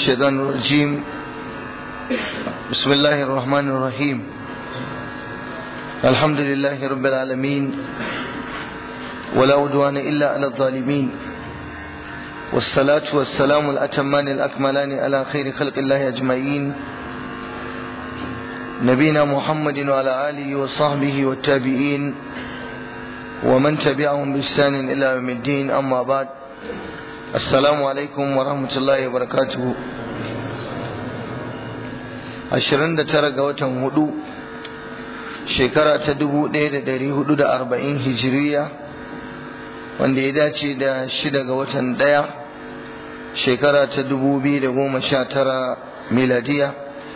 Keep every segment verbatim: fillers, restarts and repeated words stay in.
الشيطان الرجيم بسم الله الرحمن الرحيم الحمد لله رب العالمين ولا عدوان إلا على الظالمين والصلاة والسلام الأتمان الأكملان على خير خلق الله أجمعين نبينا محمد وعلى آله وصحبه والتابعين ومن تبعهم بإحسان إلى يوم الدين أما بعد السلام عليكم ورحمة الله وبركاته ashirin da tara ga watan hudu shekara ta dubu ɗaya da ɗari hudu da arba'in hijiriya wanda ya dace da shida ga watan ɗaya shekara ta dubu biyu da goma sha tara miladiya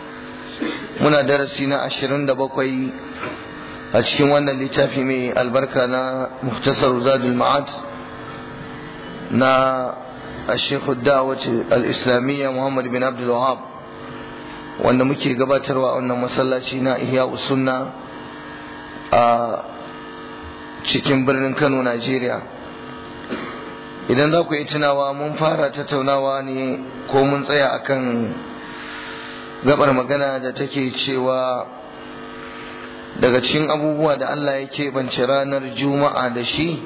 muna darasi na ashirin da bakwai a cikin wannan littafi mai albarka na muhtasar zadul ma'ad na الشيخ الدعوة الإسلامية محمد بن عبد الوهاب wanda muke gabatarwa a wannan masallaci na Ihya Sunna a cikin birnin Kano, Najeriya. Idan za ku yi tunawa mun fara tattaunawa ne ko mun tsaya akan gabar magana da take cewa daga cikin abubuwa da Allah ya keɓance ranar Juma'a da shi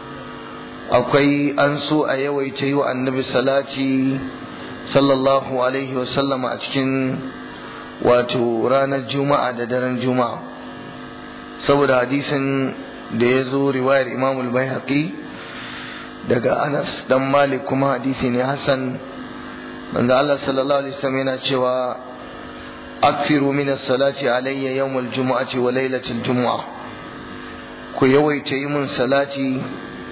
akwai an so a yawaita yi wa annabi salati sallallahu alaihi wasallama a cikin wato ranar juma'a da daren juma'a saboda hadisin da ya zo riwayar imamul baihaqi daga anas dan malik kuma hadisi ne hasan manzo Allah sallallahu alaihi wasallam yana cewa akthiru min as-salati alayya yawm al-jum'ati wa laylatil jum'a ku yawaita yi mun salati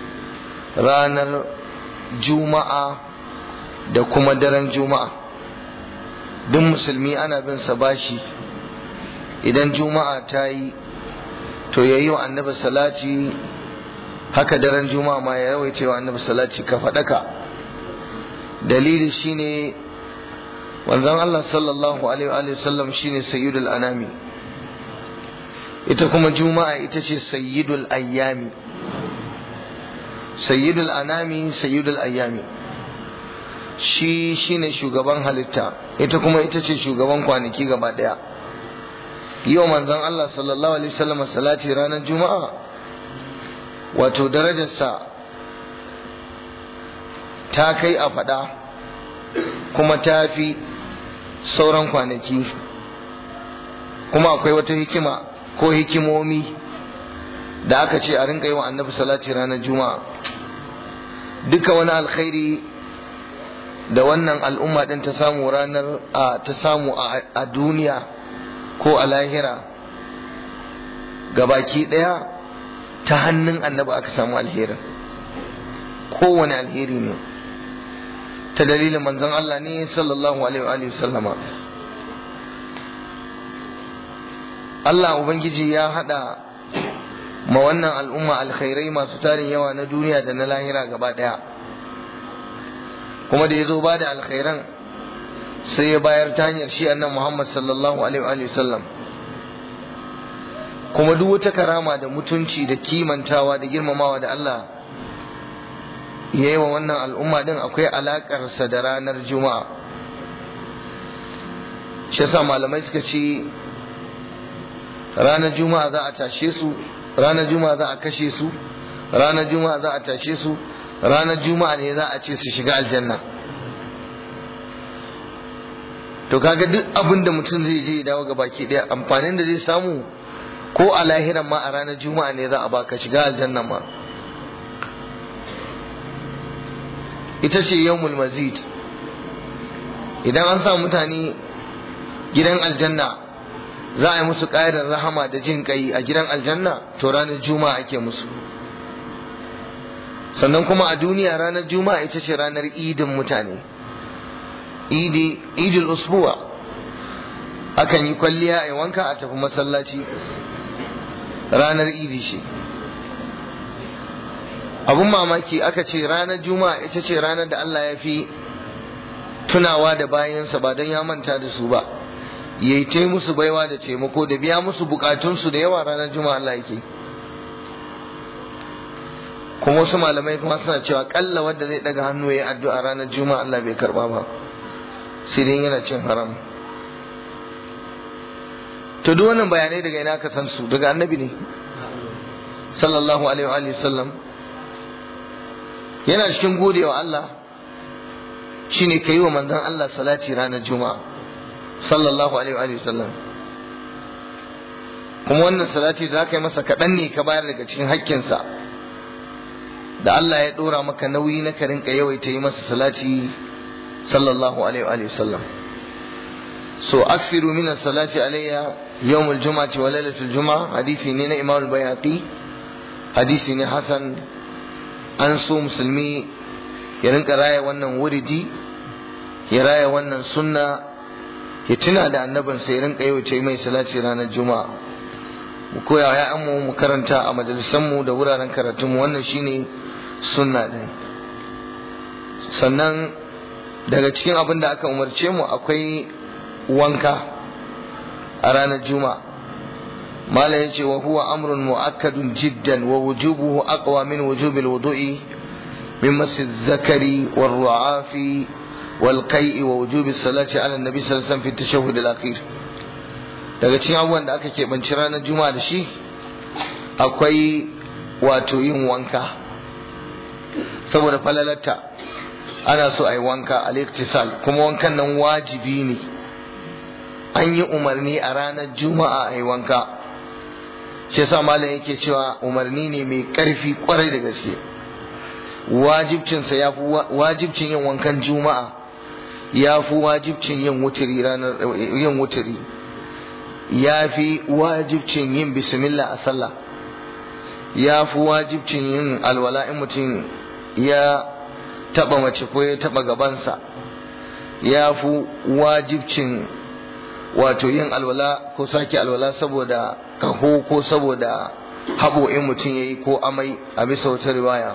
ranar juma'a da kuma daren juma'a duk musulmi ana bin sa bashi idan juma'a ta yi to yayi wa annabi salati haka daren juma'a ma ya yawaita wa annabi salati ka faɗaka dalili shine wanzan Allah sallallahu alaihi wa sallam shine sayyidul anami ita kuma juma'a ita ce sayyidul ayyami sayyidul anami sayyidul ayyami shi shine shugaban halitta ita kuma ita ce shugaban kwanaki gaba daya yau manzon Allah sallallahu alaihi wasallam salati ranar juma'a wato darajarsa ta kai a fada kuma ta fi sauran kwanaki kuma akwai wata hikima ko hikimomi da aka ce a rinka yi wa annabi salati ranar juma'a duka wani alkhairi da wannan al'umma din ta samu ranar ta samu a duniya ko a lahira gabaki daya ta hannun annabi aka samu alherin kowane alheri ne ta dalilin manzon Allah ne sallallahu alaihi wa sallama Allah ubangiji ya hada ma wannan al'umma alkhairai masu tarin yawa na duniya da na lahira gaba daya kuma da ya zo ba da alkhairan sai ya bayar ta hanyar shi annan Muhammad sallallahu alaihi wa sallam kuma duk wata karama da mutunci da kimantawa da girmamawa da Allah ya yi wa wannan al'umma din akwai alakarsa da ranar juma'a shi yasa malamai suka ce ranar juma'a za a tashe su ranar juma'a za a kashe su ranar juma'a za a tashe su ranar juma'a ne za a ce su shiga aljanna to kaga duk abin da mutum zai je ya dawo ga baki daya amfanin da zai samu ko a lahiran ma a ranar juma'a ne za a baka shiga aljanna ma ita ce yawmul mazid idan an sa mutane gidan aljanna za a yi musu ƙarin rahama da jin kai a gidan aljanna to ranar juma'a ake musu sannan kuma a duniya ranar juma'a ita ce ranar idin mutane idi idul usbuwa akan yi kwalliya a wanka a tafi masallaci ranar idi ce abun mamaki aka ce ranar juma'a ita ce ranar da Allah ya fi tunawa da bayansa ba don ya manta da su ba yayi ta musu baiwa da taimako da biya musu bukatunsu da yawa ranar juma'a Allah yake kuma wasu malamai kuma suna cewa kalla wanda zai daga hannu yayi addu'a ranar juma'a Allah bai karba ba sai dai yana cin haram. To duk wannan bayanai daga ina ka san su? Daga annabi ne sallallahu alaihi wa sallam. Yana cikin godewa Allah shine kai wa manzon Allah salati ranar juma'a sallallahu alaihi wa sallam. Kuma wannan salati da ka yi masa kaɗan ne ka bayar daga cikin haƙƙinsa da Allah ya ɗora maka nauyi na ka rinka yawaita yi masa salati sallallahu alaihi wa sallam. So aksiru min salati alayya yawmul juma'ati wa lailatul juma'a, hadisi ne na Imam al-Bayhaqi, hadisi ne hasan. An so musulmi ya rinka raya wannan wuridi, ya raya wannan sunna, ya tuna da annabinsa, ya rinka yawaita yi mai salati ranar juma'a. Mu koya wa ƴaƴanmu, mu karanta a majalisanmu da wuraren karatunmu, wannan shine sunna din. Sannan daga cikin abin da aka umarce mu akwai wanka a ranar juma'a. mala yace wa huwa amrun mu'akkadun jiddan wa wujubuhu aqwa min wujubil wudu'i min masjid zakari war ru'afi wal qai'i wa wujubi salati ala nabi sallallahu alaihi wasallam fi tashahhud al akhir. Daga cikin abubuwan da aka keɓanci ranar juma'a da shi akwai wato yin wanka, saboda falalarta ana so a yi wanka al-iktisal, kuma wankan nan wajibi ne. An yi umarni a ranar juma'a a yi wanka, shi yasa malam yake cewa umarni ne mai ƙarfi kwarai da gaske. Wajibcinsa ya fi wajibcin yin wankan juma'a ya fi wajibcin yin wuturi ranar yin wuturi ya fi wajibcin yin bismillah a sallah, ya fi wajibcin yin alwala in mutum ya taba mace ko ya taba gabansa, ya fi wajibcin wato yin alwala ko sake alwala saboda kaho ko saboda haɓo in mutum ya yi ko amai a bisa wata riwaya,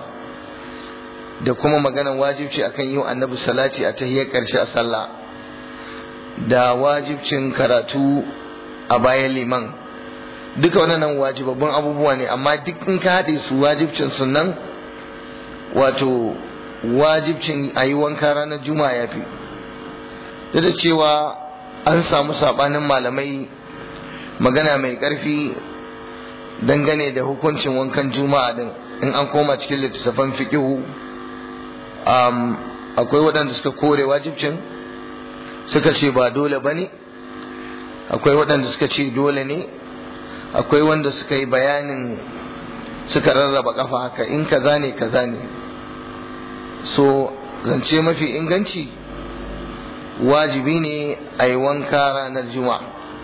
da kuma maganar wajibci akan yi wa annabi salati a tahiyyar ƙarshe a sallah, da wajibcin karatu a bayan liman. Duka wannan wajibabban abubuwa ne, amma duk in ka haɗe su wajibcin sunan wato wajibcin a yi wanka ranar juma'a ya fi. Duk da cewa an samu saɓanin malamai, magana mai ƙarfi dangane da hukuncin wankan juma'a din in an koma cikin littattafan fiqihu. Um, akwai waɗanda suka kore wajibcin, suka ce ba dole ba ne, akwai waɗanda suka ce dole ne, akwai wanda suka yi bayanin, suka rarraba kafa haka, in kaza ne kaza ne. So zance mafi inganci wajibi ne a yi wanka ranar juma'a.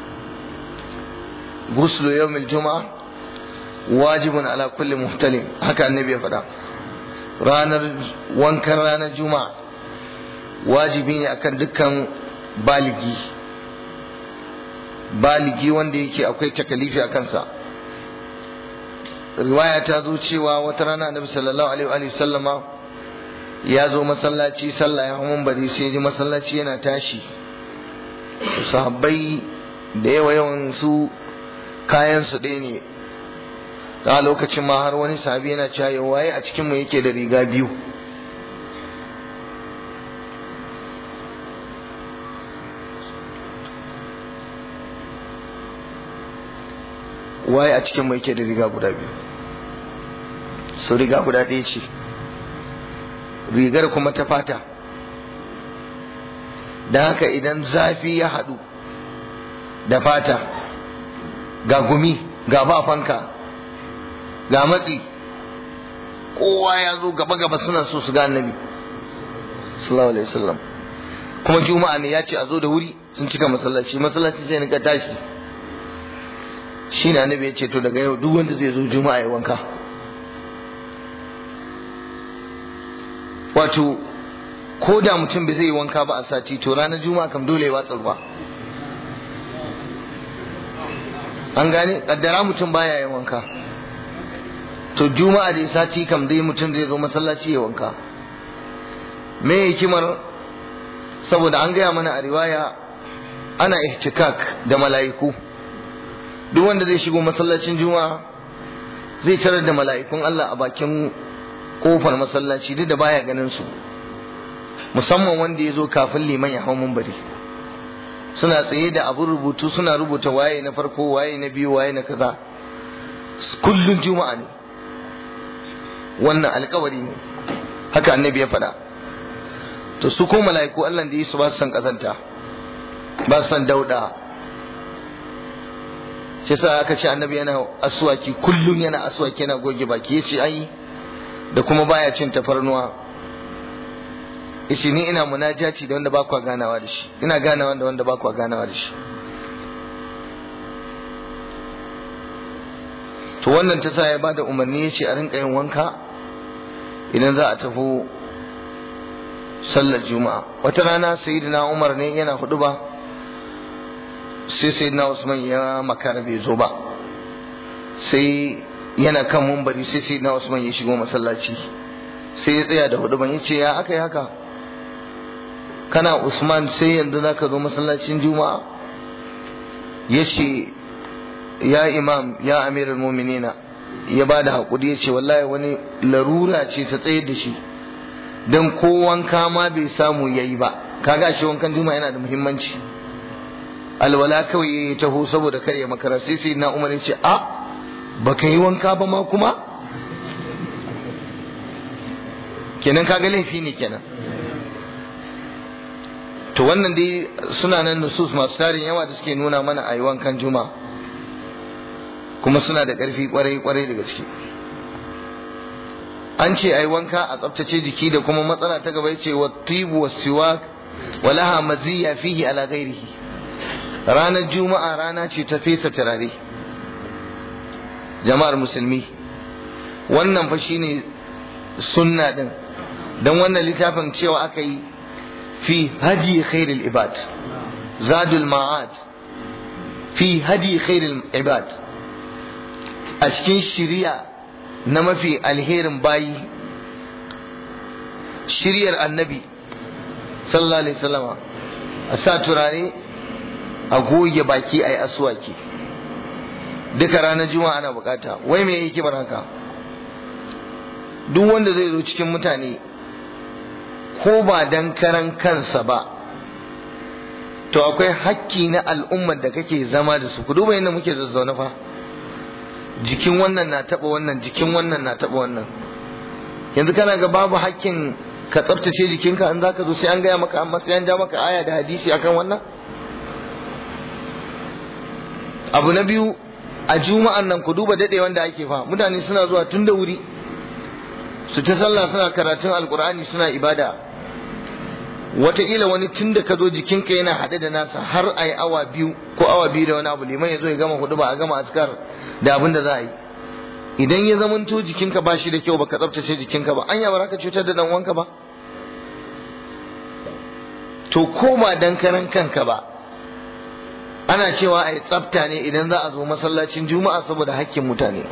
Guslu yawmil juma'a wajibun ala kulli muhtalim, haka annabi ya faɗa. Ranar wankan ranar juma'a wajibi ne akan dukkan baligi baligi wanda yake akwai takalifi a kansa. Riwaya ta zo cewa wata rana annabi sallallahu alaihi wa sallama ya zo masallaci sallah, ya hamun bari sai ji masallaci yana tashi, sahabbai da yawa yawan su kayan su ɗaya ne. a lokacin ma har wani sahabi yana cewa waye a cikin mu yake da riga biyu? waye a cikin mu yake da riga guda biyu? So riga guda ɗaya ce, rigar kuma ta fata. don haka idan zafi ya haɗu da fata, ga gumi, ga ba fanka, ga matsi, kowa ya zo gaba-gaba suna so su ga annabi sallallahu alaihi wasallam. kuma juma'a ne ya ce a zo da wuri, sun cika masallaci, masallaci sai nika tashi. shi ne annabi ya ce to daga yau duk wanda zai zo juma'a ya wanka. wato ko da mutum bai zai yi wanka ba a sati, to ranar juma'a kam dole ya watsa ruwa. an gane, kaddara mutum baya yin wanka, to juma'a da sati kam dai mutum zai zo masallaci ya wanka. me hikimar? saboda an gaya mana a riwaya ana ihtikak da mala'iku. duk wanda zai shigo masallacin juma'a zai tarar da mala'ikun Allah a bakin kofar masallaci, duk da baya ganin su, musamman wanda ya zo kafin liman ya hau minbari, suna tsaye da abin rubutu suna rubuta waye na farko waye na biyu waye na kaza, kullun juma'a ne. Wannan alkawari ne, haka annabi ya faɗa. To su ko mala'iku Allah da yi su ba su san kazanta, ba su san dauda. Shi sa aka ce annabi yana aswaki, kullum yana aswaki, yana goge baki. Yace ai da kuma baya cin tafarnuwa. Yace ni ina munajaci da wanda ba ku ganawa da shi, ina ganawa da wanda ba ku ganawa da shi. To wannan ta sa ya bada umarni, yace a rinka yin wanka idan za a tafi sallar juma'a. Wata rana sayyidina Umar ne yana huduba, sai sayyidina Usman ya makara bai zo ba, sai yana kan mumbari, sai sayyidina Usman ya shigo masallaci, sai ya tsaya da huduban, yace ya aka yi haka, kana Usman sai yanzu zaka zo masallacin juma'a? Yace ya imam ya amirul mu'minina, ya bada hakuri, yace wallahi wani larura ce ta tsaye da shi, dan ko wanka ma bai samu yayi ba. Kaga shi wankan juma'a yana da muhimmanci. Alwala kawai ya taho saboda kar ya makara, sai sai na Umar yace a baka yi wanka ba ma kuma? Kenan kaga laifi ne kenan. To wannan dai suna nan nusus masu tarin yawa da suke nuna mana a yi wankan juma'a, kuma suna da ƙarfi ƙwarai-ƙwarai daga ciki. An ce a yi wanka a tsaftace jiki, da kuma matsala ta gaba ce wa tibu wa siwak wa laha maziyya fihi ala ghairihi. Ranar juma'a rana ce ta fesa turare. Jama'ar musulmi, wannan fa shine sunna din, dan wannan littafin cewa aka yi fi hadi khairul ibad, zadul ma'ad fi hadi khairul ibad, a cikin shiriya na mafi alherin bayi, shiryar annabi sallallahu alaihi wasallama, a sa turare, a goge baki, a yi aswaki duka ranar juma'a ana bukata. Wai me yake bar haka? Duk wanda zai zo cikin mutane, ko ba dan karan kansa ba, to akwai hakki na al'ummar da kake zama da su. Ku duba yadda muke zazzauna fa, jikin wannan na taba wannan, jikin wannan na taba wannan. Yanzu kana ga babu hakkin ka tsaftace jikinka in zaka zo, sai an gaya maka, amma sai an ja maka aya da hadisi akan wannan. Abu na biyu, a juma'an nan ku duba dade wanda ake fa, mutane suna zuwa tun da wuri su ta sallah, suna karatun alkur'ani, suna ibada. Wataƙila wani tun da ka zo jikinka yana haɗe da nasa, har a yi awa biyu ko awa biyu da wani abu, liman ya zo ya gama hudu ba, a gama askar da abin da za a yi. Idan ya zamanto jikinka ba shi da kyau, baka tsaftace jikinka ba, anya ba za ka cutar da dan uwanka ba? To ko ba dan karan kanka ba, ana cewa a yi tsafta ne idan za a zo masallacin juma'a saboda hakkin mutane,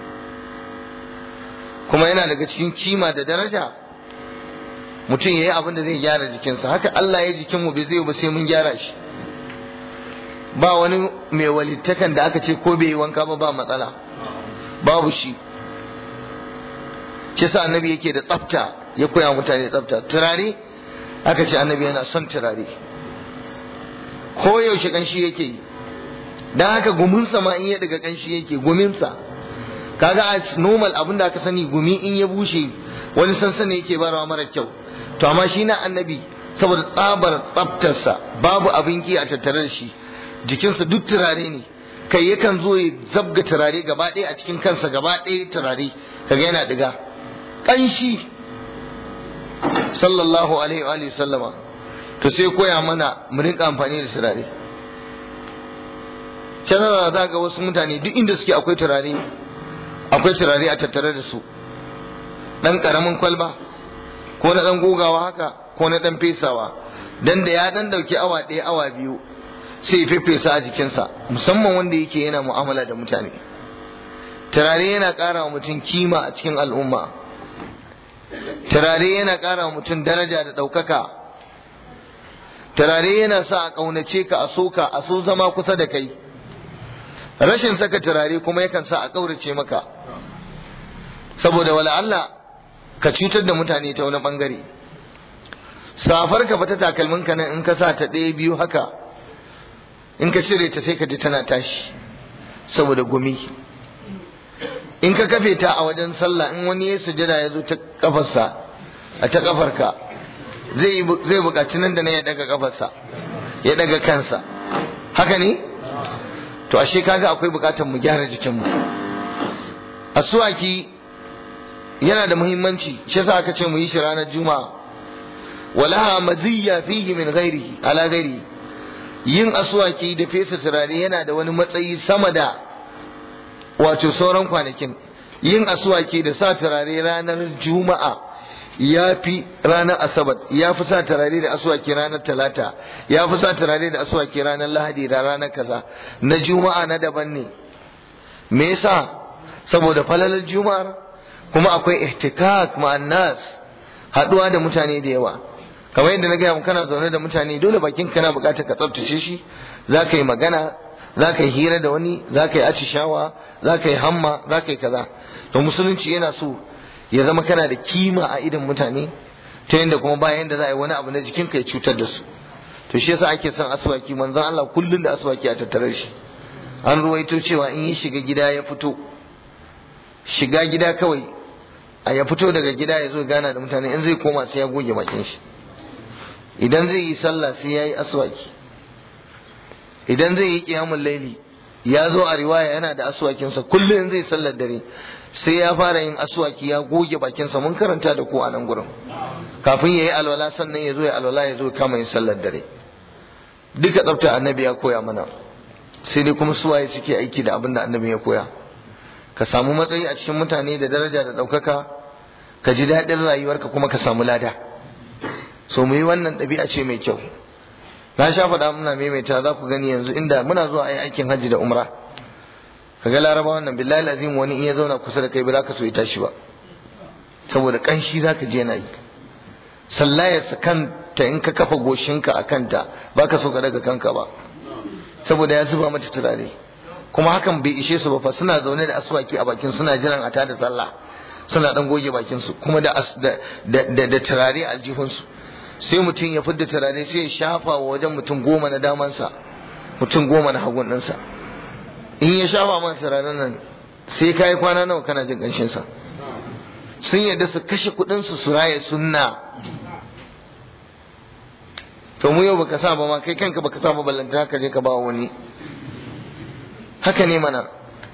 kuma yana daga cikin kima da daraja mutum ya yi abin da zai gyara jikinsa. Haka Allah ya jikinmu bai zai ba sai mun gyara shi. Ba wani mai walittakan da aka ce ko bai yi wanka ba ba matsala, babu shi. Shi sa annabi yake da tsafta, ya koya mutane tsafta. Turare aka ce annabi yana son turare, ko yaushe kanshi yake yi, dan haka guminsa ma in ya daga kanshi yake guminsa. Kaga a normal abin da aka sani, gumi in ya bushe wani sansani yake barawa mara kyau, to amma shi na annabi saboda tsabar tsaftarsa babu abin ki a tattare da shi, jikinsa duk turare ne, kai yakan zo ya zabga turare gaba ɗaya a cikin kansa, gaba ɗaya turare, kaga yana diga kanshi sallallahu alaihi wa sallama. To sai koya mana mu rinka amfani da turare. Canara za ga wasu mutane duk inda suke akwai turare, akwai turare a tattare da su, dan karamin kwalba ko na dan gogawa haka, ko na dan fesawa, dan da ya dan dauki awa ɗaya awa biyu sai ya fefesa a jikinsa, musamman wanda yake yana mu'amala da mutane. Turare yana ƙara wa mutum kima a cikin al'umma, turare yana ƙara wa mutum daraja da ɗaukaka, turare yana sa a ƙaunace ka, a so ka, a so zama kusa da kai. Rashin saka turare kuma yakan sa a ƙaurace maka, saboda wala Allah ka cutar da mutane ta wani ɓangare. safar ka fata takalmin ka nan in ka sa ta ɗaya biyu haka in ka cire ta sai ka ji tana tashi saboda gumi. In ka kafe ta a wajen sallah in wani ya sujada ya zo ta kafarsa a ta kafarka zai zai buƙaci nan da nan ya daga kafarsa ya daga kansa, haka ne? To ashe kaga akwai buƙatar mu gyara jikinmu. Aswaki yana da muhimmanci, shi yasa aka ce mu yi shi ranar juma'a. walaha maziyya fihi min ghairihi ala ghairihi. Yin aswaki da fesa turare yana da wani matsayi sama da wato sauran kwanakin. Yin aswaki da sa turare ranar juma'a ya fi ranar asabar, ya fi sa turare da aswaki ranar talata, ya fi sa turare da aswaki ranar lahadi da ranar kaza. Na juma'a na daban ne. Me yasa? Saboda falalar juma'ar, kuma akwai ihtikak ma'an nas, haduwa da mutane da yawa. Kamar yadda na gaya kana zaune da mutane, dole bakin kana bukatar ka tsaftace shi. Za ka yi magana, za ka yi hira da wani, za ka yi acishawa, za ka yi hamma, za ka yi kaza. To musulunci yana so ya zama kana da kima a idan mutane, ta yadda kuma bayan da za a yi wani abu na jikin ka ya cutar da su. To shi yasa ake son aswaki. Manzon Allah kullun da aswaki a tattare shi. An ruwaito cewa in yi shiga gida ya fito, shiga gida kawai a ya fito daga gida ya zo gana da mutane, in zai koma sai ya goge bakin shi. Idan zai yi sallah sai ya yi aswaki. Idan zai yi qiyamul laili, ya zo a riwaya yana da aswakinsa kullum zai sallar dare sai ya fara yin aswaki ya goge bakinsa. Mun karanta da ku a nan gurin, kafin ya yi alwala sannan ya zo ya alwala ya zo kama yin sallar dare. Duka tsafta annabi ya koya mana, sai dai kuma suwaye suke aiki da abin da annabi ya koya. Ka samu matsayi a cikin mutane da daraja da ɗaukaka, ka ji daɗin rayuwarka kuma ka samu lada. So mu yi wannan ɗabi'a ce mai kyau. Na sha faɗa muna maimaita, za ku gani yanzu inda muna zuwa ayi aikin hajji da umra, kaga laraba wannan billahi azim wani in ya zauna kusa da kai ba za ka so ya tashi ba, saboda kanshi za ka je yana yi. Sallayarsa kanta in ka kafa goshinka a kanta ba ka so ka daga kanka ba, saboda ya zuba mata turare. Kuma hakan bai ishe su ba fa, suna zaune da aswaki a bakin, suna jiran a tada sallah, suna dan goge bakin su kuma da da da turare a aljihunsu. Sai mutum ya fidda turare sai ya shafa wa wajen mutum goma na damansa, mutum goma na hagun ɗinsa. In ya shafa man turaren nan sai ka yi kwana nawa kana jin ƙanshin sa. Sun yarda su kashe kuɗin su su raye sunna. To mu yau baka sa ba ma, kai kanka baka sa ba, ballanta haka je ka ba wani. Haka ne mana.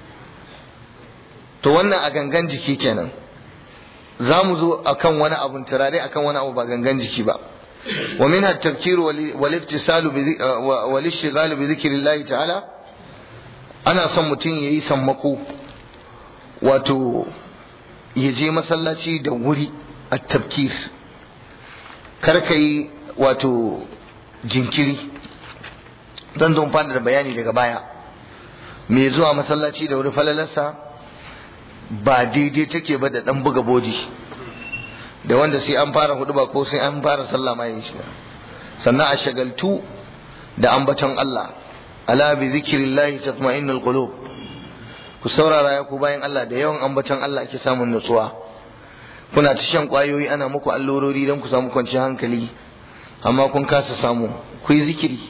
To wannan a gangan jiki kenan. Za mu zo akan wani abun turare, akan wani abu ba gangan jiki ba. Wa minha at-tafkir wal iftisalu wal ishtighal bi dhikrillah ta'ala. Ana son mutum yayi sammako, wato ya je masallaci da wuri, at-tafkir. Kar ka yi wato jinkiri. Zan zo fada da bayani daga baya. Me zuwa masallaci da wuri falalarsa ba daidai take ba da dan buga bodi, da wanda sai an fara hudu ba ko sai an fara sallah ma yin shiga. Sannan a shagaltu da ambaton Allah. Ala bi zikrillahi tatma'innul qulub. Ku saurara ya ku bayan Allah, da yawan ambaton Allah ake samun nutsuwa. Kuna ta shan kwayoyi ana muku allurori don ku samu kwanciyar hankali, amma kun kasa samu. Ku yi zikiri.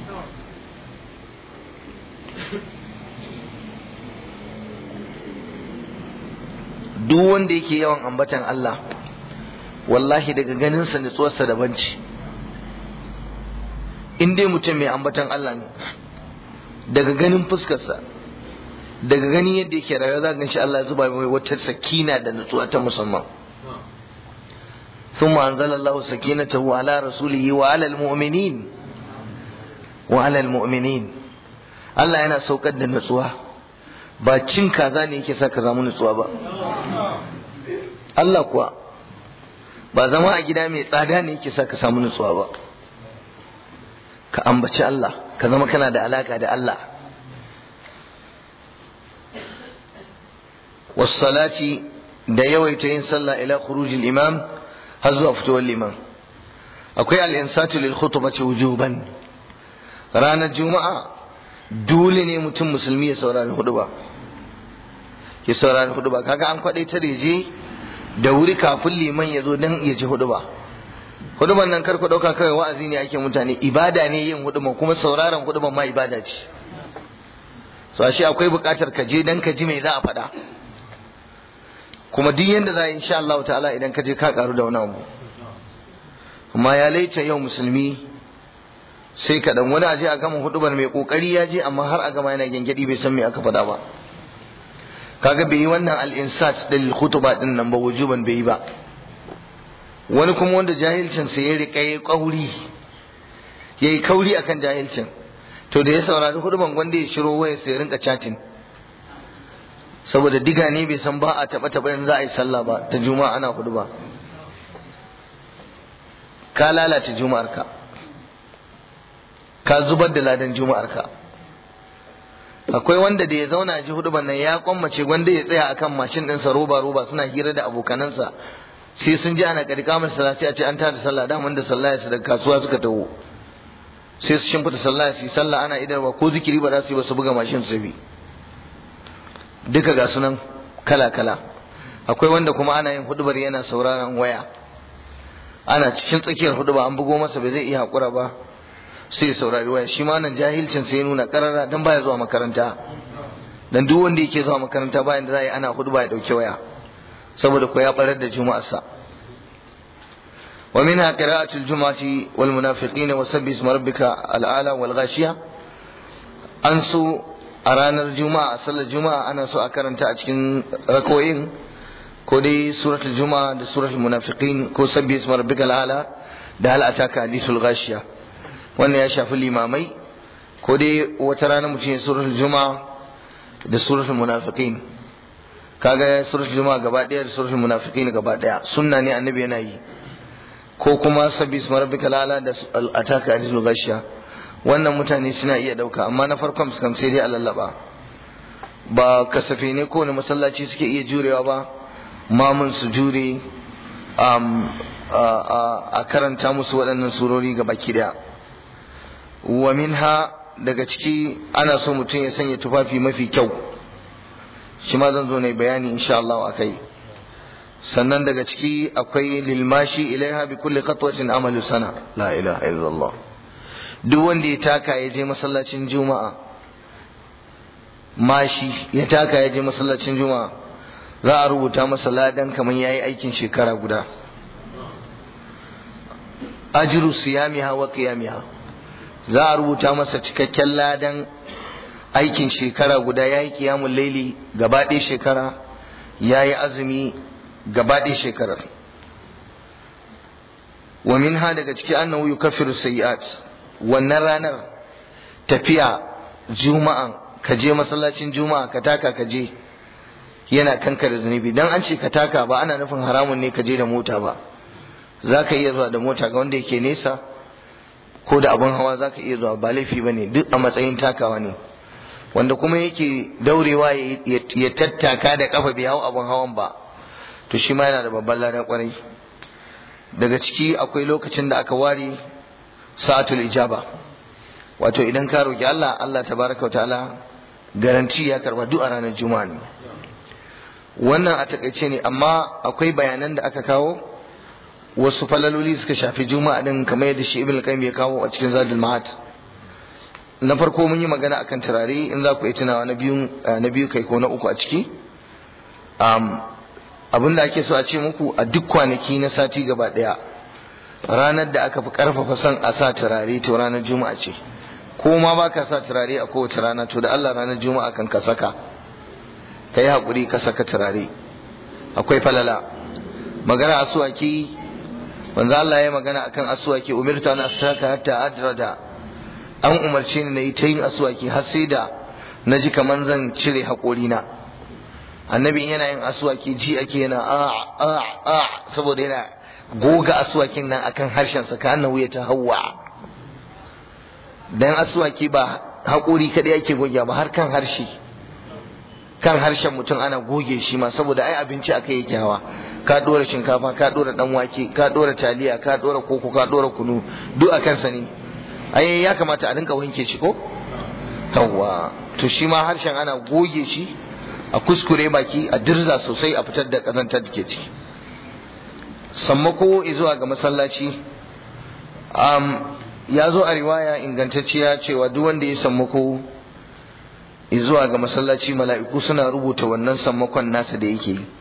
Duk wanda yake yawan ambatan Allah, wallahi daga ganinsa nutsuwarsa daban ce. In dai mutum mai ambatan Allah ne, daga ganin fuskarsa, daga ganin yadda yake rayuwa, za ka shi Allah ya zuba mai wata sakina da nutsuwa ta musamman. ثم أنزل الله سكينته على رسوله وعلى المؤمنين وعلى المؤمنين. Allah yana saukar da nutsuwa, ba cin kaza ne yake sa ka samu nutsuwa ba. Allah kuwa ba zama a gida mai tsada ne yake sa ka samu nutsuwa ba. Ka ambaci Allah, ka zama kana da alaka da Allah. Wassalati, da yawaita yin sallah ila khurujil imam, har zuwa fitowar liman. Akwai al-insatu lil khutbati wujuban. Ranar juma'a dole ne mutum musulmi ya saurari huduba, ya saurari huduba. Kaga an kwaɗe ta je da wuri kafin liman ya zo don ya ji huduba. huduban nan kar ku dauka kawai wa'azi ne ake mutane, ibada ne yin huduban, kuma sauraron huduban ma ibada ce. So ashe akwai bukatar ka je dan ka ji me za a faɗa, kuma duk yanda za a yi insha Allah ta'ala idan ka je ka karu da wani abu. Amma ya laita yau musulmi sai ka dan wani aje a gama hudubar mai kokari ya je, amma har a gama yana gengedi bai san me aka faɗa ba. Kaga bai yi wannan al-insat dal khutuba din nan ba, wujuban bai yi ba. Wani kuma wanda jahilcin sa ya rika yayi kauri yayi kauri akan jahilcin, to da ya saurari huduban gwanda ya shiro waya sai rinka chatting, saboda diga ne bai san ba a taba taba in za a yi sallah ba ta juma'a ana huduba. Ka lalata juma'ar ka, ka zubar da ladan juma'ar ka. Akwai wanda da ya zauna ji huduban nan ya kwammace gwanda ya tsaya akan mashin ɗinsa roba roba suna hira da abokanansa, sai sun ji ana karika masa sallah sai a ce an tada sallah, da da sallah ya daga kasuwa suka taho, sai su shimfita sallah su yi sallah ana idarwa ko zikiri ba za su yi ba, su buga mashin su bi. Duka ga sunan kala kala. Akwai wanda kuma ana yin hudubar yana sauraron waya, ana cikin tsakiyar huduba an bugo masa bai zai iya hakura ba sai ya saurari waya. Shi ma nan jahilcin sai ya nuna karara dan baya zuwa makaranta, dan duk wanda yake zuwa makaranta bayan da za a yi ana huduba ya dauke waya, saboda ko ya barar da juma'arsa. Wa minha qira'atul jum'ati wal munafiqin wa sabbi isma rabbika al-ala wal ghashiya. An so a ranar juma'a, a sallar juma'a ana so a karanta a cikin rako'in ko dai suratul juma'a da suratul munafiqin ko sabbi isma rabbikal ala da hal ataka hadithul ghashiya. Wannan ya shafi limamai, ko dai wata rana mutum ya suratul juma'a da suratul munafiqin. Kaga suratul juma'a gaba daya da suratul munafiqin gaba daya sunna ne annabi yana yi, ko kuma sabbi isma rabbikal ala da ataka hadithul ghashiya. Wannan mutane suna iya dauka, amma na farkon su kam sai dai alallaba. Ba kasafe ne ko ne masallaci suke iya jurewa ba mamun su jure um, a karanta musu waɗannan surori ga baki daya. Wa minha, daga ciki ana so mutum ya sanya tufafi mafi kyau, shi ma zan zo ne bayani insha Allah akai. Sannan daga ciki akwai lilmashi ilaiha bi kulli qatwatin amalu sana, la ilaha illallah. Duk wanda ya taka ya je masallacin juma'a, mashi ya taka ya je masallacin juma'a, za a rubuta masa ladan kamar yayi aikin shekara guda. Ajru siyamiha wa qiyamiha, za a rubuta masa cikakken ladan aikin shekara guda. Yayi qiyamul laili gaba ɗaya shekara, yayi azumi gaba ɗaya shekarar. Wa minha, daga ciki annahu yukaffiru sayyi'at. Wannan ranar tafiya juma'a, ka je masallacin juma'a ka taka ka je, yana kankare zunubi. Dan an ce ka taka ba ana nufin haramun ne ka je da mota ba, za ka iya zuwa da mota ga wanda yake nesa, ko da abin hawa za ka iya zuwa, ba laifi ba ne, duk a matsayin takawa ne. Wanda kuma yake daurewa ya tattaka da kafa bai hau abin hawan ba, to shi ma yana da babban lada kwarai. Daga ciki akwai lokacin da aka ware sa'atul ijaba, wato idan ka roki Allah, Allah tabaraka wa ta'ala garanti ya karba duk a ranar juma'a ne. Wannan a takaice ne, amma akwai bayanan da aka kawo wasu falaloli suka shafi juma'a din, kamar yadda shi ibn al-qayyim ya kawo a cikin zadul ma'ad. Na farko mun yi magana akan turare, in za ku yi tunawa na biyu na biyu kai ko na uku a ciki. um abinda ake so a ce muku, a duk kwanaki na sati gaba daya, ranar da aka fi karfafa son a sa turare to ranar juma'a ce. Ko ma ba ka sa turare a kowace rana, to da Allah ranar juma'a kan ka saka, ka yi haƙuri ka saka turare, akwai falala. Magana asuwaki, manzo Allah ya magana akan asuwaki, umirtu an astaka hatta adrada, an umarce ni na yi ta yin asuwaki har sai da na ji kaman zan cire haƙorina. Annabi yana yin asuwaki ji ake yana a a a, saboda yana goga asuwakin nan akan harshensa ka annahu ya tahawwa. Dan asuwaki ba haƙori kadai ake goge ba, har kan harshe, kan harshen mutum ana goge shi ma, saboda ai abinci akai yake hawa. Ka dora shinkafa, ka dora dan wake, ka dora taliya, ka dora koko, ka dora kunu, duk a kansa ne. Ai ya kamata a rinka wanke shi ko? Tawwa, to shi ma harshen ana goge shi, a kuskure baki, a dirza sosai, a fitar da kazantar da ke ciki. Sammako zuwa ga masallaci um, ya zo a riwaya ingantacciya cewa duk wanda ya sammako zuwa ga masallaci mala'iku suna rubuta wannan sammakon nasa da yake yi.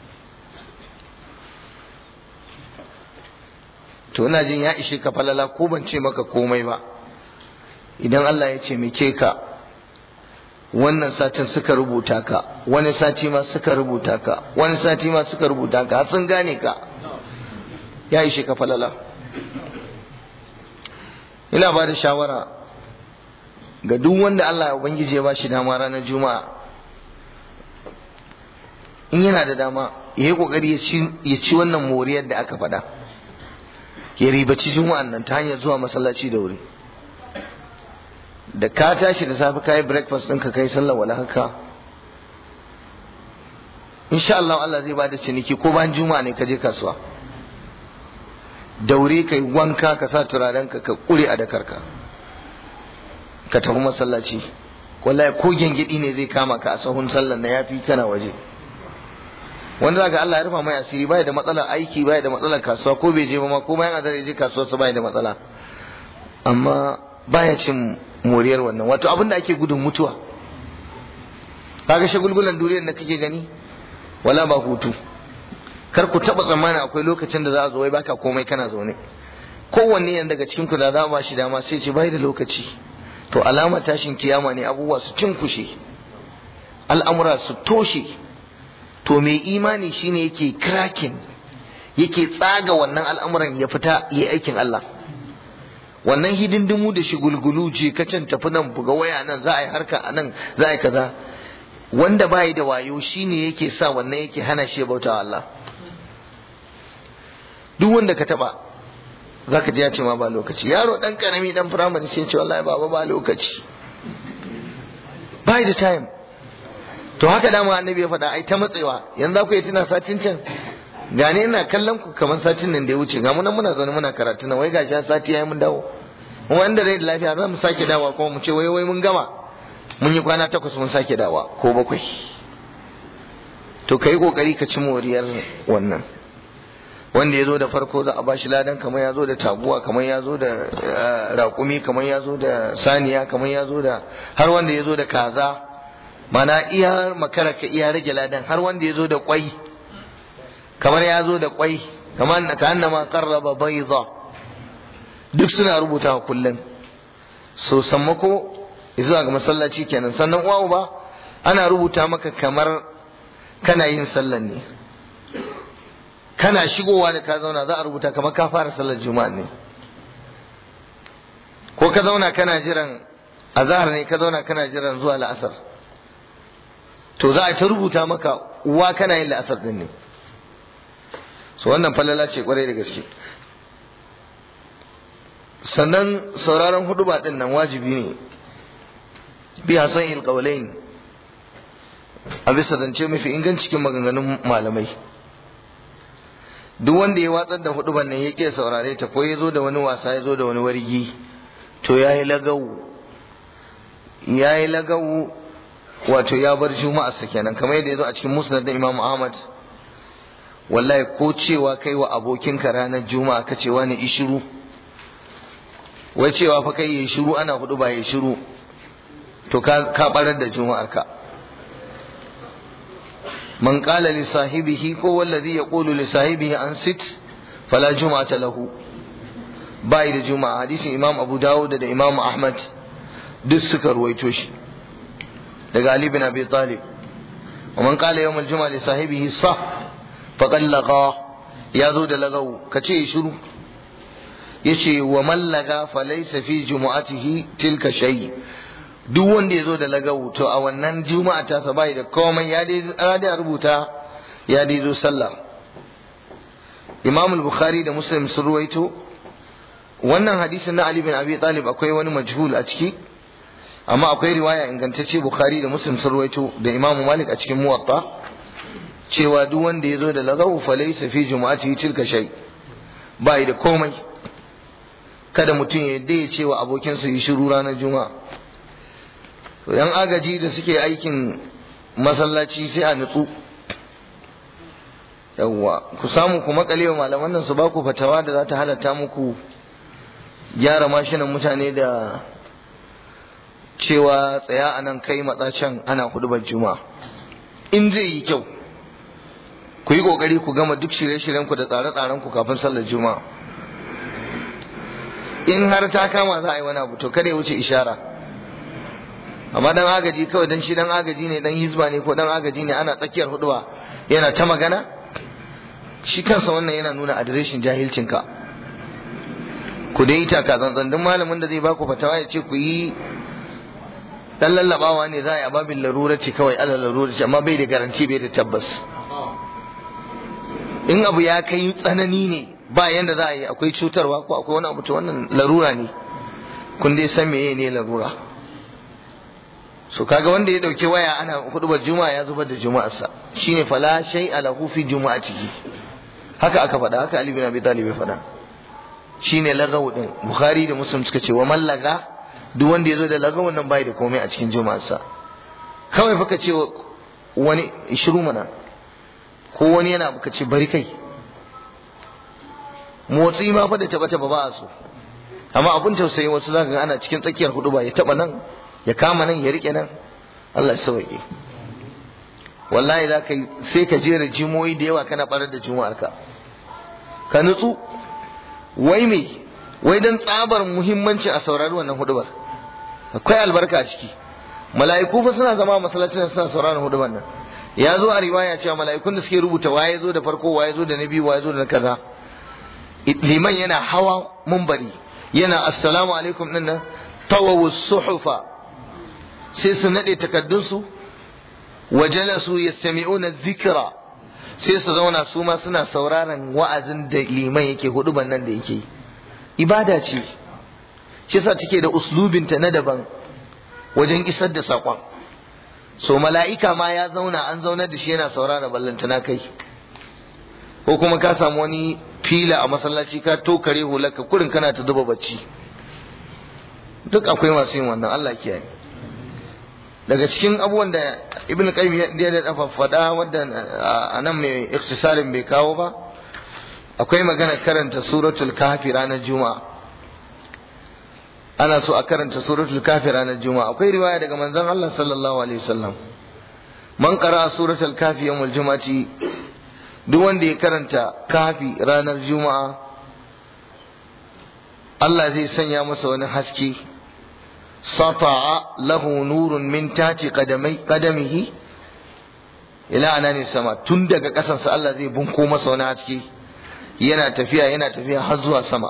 To ina jin ya ishe ka falala ko ban ce maka komai ba, idan Allah ya ce meke ka wannan satin suka rubuta ka, wani sati ma suka rubuta ka, wani sati ma suka rubuta ka, sun gane ka, ya ishe ka falala. Ina ba da shawara ga duk wanda Allah ya ubangiji ya ba shi dama ranar juma'a, in yana da dama ya yi kokari ya ci wannan moriyar da aka faɗa, ya ribaci juma'an nan ta hanyar zuwa masallaci da wuri. Da ka tashi da safe ka yi breakfast ɗinka kai sallar wala haka, insha Allah Allah zai bada ciniki ko bayan juma'a ne ka je kasuwa, daure kai wanka ka sa turarenka ka kure a dakarka ka tafi masallaci. Wallahi ko gengedi ne zai kama ka a sahun sallar na yafi kana waje. Wanda zaka Allah ya rufa mai asiri, bai da matsalar aiki, bai da matsalar kasuwa, ko bai je ba ma ko bayan azar ya je kasuwa sa bai da matsala, amma baya cin moriyar wannan. Wato abin da ake gudun mutuwa. Kaga shagulgulan duniyar da kake gani wala ba hutu. Kar ku taba tsammani akwai lokacin da za a zo wai baka komai kana zaune. Kowanne yan daga cikin ku da za ba shi dama sai ce bai da lokaci. To alama tashin kiyama ne, abubuwa su cinkushe, al'amura su toshe. To mai imani shine yake cracking, yake tsaga wannan al'amuran ya fita yi aikin Allah. Wannan hidindimu da shigulgulu je kacan tafi nan buga waya nan za a yi harka a nan za a yi kaza, wanda bai da wayo shine yake sa wannan yake hana shi bautawa Allah. Duk wanda ka taba zaka ji ya ce ma ba lokaci. Yaro dan karami dan firamare sai ya ce wallahi baba ba lokaci, bai da time. To haka dama annabi ya faɗa ai ta matsewa. Yanzu ku yi tuna satin can gane ina kallon ku kamar satin nan da ya wuce, ga mu nan muna zaune muna karatu nan, wai gashi sati yayi mun dawo, kuma inda rai da lafiya za mu sake dawa kuma mu ce wai wai mun gama, mun yi kwana takwas mun sake dawa ko bakwai. To kai kokari ka ci moriyar wannan. Wanda ya zo da farko za a bashi ladan kamar ya zo da taguwa, kamar ya zo da raƙumi, kamar ya zo da saniya, kamar ya zo da, har wanda ya zo da kaza, mana iya makara ka iya rage ladan, har wanda ya zo da kwai kamar ya zo da kwai, kamar ka annama qarraba bayda, duk suna rubuta kullum. So sammako zuwa ga masallaci kenan. Sannan uwa uba ana rubuta maka kamar kana yin sallan ne, kana shigowa da ka zauna za a rubuta kamar ka fara sallar juma'a ne. Ko ka zauna kana jiran azhar ne, ka zauna kana jiran zuwa la'asar, to za a ta rubuta maka uwa kana yin la'asar din ne. So wannan falala ce kwarai da gaske. Sannan sauraron huduba din nan wajibi ne bi hasan ilqawlain, a bisa zance mafi inganci cikin maganganun malamai. Duk wanda ya watsar da huduban nan yake saurare ta, ko ya zo da wani wasa, ya zo da wani wargi, to yayi lagawu yayi lagawu wato ya bar juma'a sa kenan, kamar yadda yazo a cikin musnad da Imam Ahmad. Wallahi ko cewa kai wa abokinka ranar juma'a kace wani ishiru, wai cewa fa kai yi shiru ana hudu ba yi shiru, to ka ka barar da juma'ar ka. Man qala li sahibihi, ko wallazi yaqulu li sahibihi ansit fala juma'ata lahu, bai da juma'a. Hadisin Imam Abu Dawud da Imam Ahmad duk suka ruwaito shi daga Ali bin Abi Talib. Wa man qala yawm al-jum'a li sahibihi sah faqad laqa, ya zo da lagawu kace shiru. Yace wa man laga falaysa fi jumu'atihi tilka shay, duk wanda ya zo da lagawu to a wannan juma'a ta sa bai da komai, ya dai rubuta ya dai zo sallah. Imam al-Bukhari da Muslim sun ruwaito wannan hadisin na Ali bin Abi Talib. Akwai wani majhul a ciki, amma akwai riwaya ingantacce Bukhari da Muslim sun ruwaito da Imam Malik a cikin Muwatta, cewa duk wanda ya zo da lagawu fa laysa fi jumu'atihi tilka shay, bai da komai. Kada mutum ya yadda ya ce wa abokinsa yi shiru ranar juma'a. To yan agaji da suke aikin masallaci sai a nutsu, yawwa ku samu ku makale wa malaman nan su ba ku fatawa da za ta halatta muku gyara mashinan mutane da cewa tsaya a nan kai matsacin ana hudubar juma'a. In zai yi kyau ku yi kokari ku gama duk shirye-shiryen ku da tsare-tsaren ku kafin sallar juma'a. In har ta kama za a yi wani abu to kada ya wuce ishara. Amma dan agaji kawai dan shi dan agaji ne, dan hizba ne ko dan agaji ne, ana tsakiyar huduba yana ta magana, shi kansa wannan yana nuna adireshin jahilcinka. Ku dai ita ka tsantsan, duk malamin da zai baku fatawa ya ce ku yi dan lallabawa ne za a yi ababin larura ce kawai, ala larura ce, amma bai da garanti, bai da tabbas. In abu ya kai tsanani ne ba yanda za a yi, akwai cutarwa ko akwai wani abu, to wannan larura ne, kun dai san meye ne larura. So kaga wanda ya dauke waya ana hudubar juma'a ya zubar da juma'arsa, shine fala shay'a lahu fi juma'atihi, haka aka faɗa, haka Ali bin Abi Talib ya faɗa, shine lagaw din. Bukhari da Muslim suka ce wa mallaga, duk wanda ya zo da lagawun nan bai da komai a cikin juma'arsa. Kawai fa ka ce wani shiru mana, ko wani yana ka ce bari kai, motsi ma fa da taba taba ba a so. Amma abun tausayi wasu zaka ga ana cikin tsakiyar hudu ba ya taba nan ya kama nan ya rike nan, Allah ya sauke. Wallahi za ka sai ka jera jimoyi da yawa kana barar da juma'ar ka ka nutsu. Wai me wai dan tsabar muhimmanci a saurari wannan hudubar, akwai albarka a ciki. Mala'iku fa suna zama masallacin suna sauraron hudubar nan. Ya zo a riwaya cewa mala'ikun da suke rubuta waye zo da farko, waye zo da na biyu, waye zo da kaza, liman yana hawa munbari yana assalamu alaikum din nan, tawawu suhufa, sai su nade takaddunsu, wa jalasu yastami'una dhikra, sai su zauna su ma suna sauraron wa'azin da liman yake huduban nan da yake. Ibada ce, shi yasa take da uslubinta na daban wajen isar da saƙon. So mala'ika ma ya zauna, an zaunar da shi yana saurara, ballantana kai. Ko kuma ka samu wani fila a masallaci ka tokare hularka kurin kana ta zuba bacci, duk akwai masu yin wannan, Allah kiyaye. Daga cikin abubuwan da Ibn Qayyim ya da faffada wanda anan mai ikhtisarin bai kawo ba, akwai magana karanta suratul kahfi ranar juma'a. Ana so a karanta suratul kahfi ranar juma'a. Akwai riwaya daga manzon Allah sallallahu alaihi wasallam, man qara'a suratul kahfi yawmul juma'ati, duk wanda ya karanta kahfi ranar juma'a Allah zai sanya masa wani haske, sata'a lahu nurun min tati qadamai qadamihi ila anani sama, tun daga kasansa Allah zai bunko masa wani haske, yana tafiya yana tafiya har zuwa sama.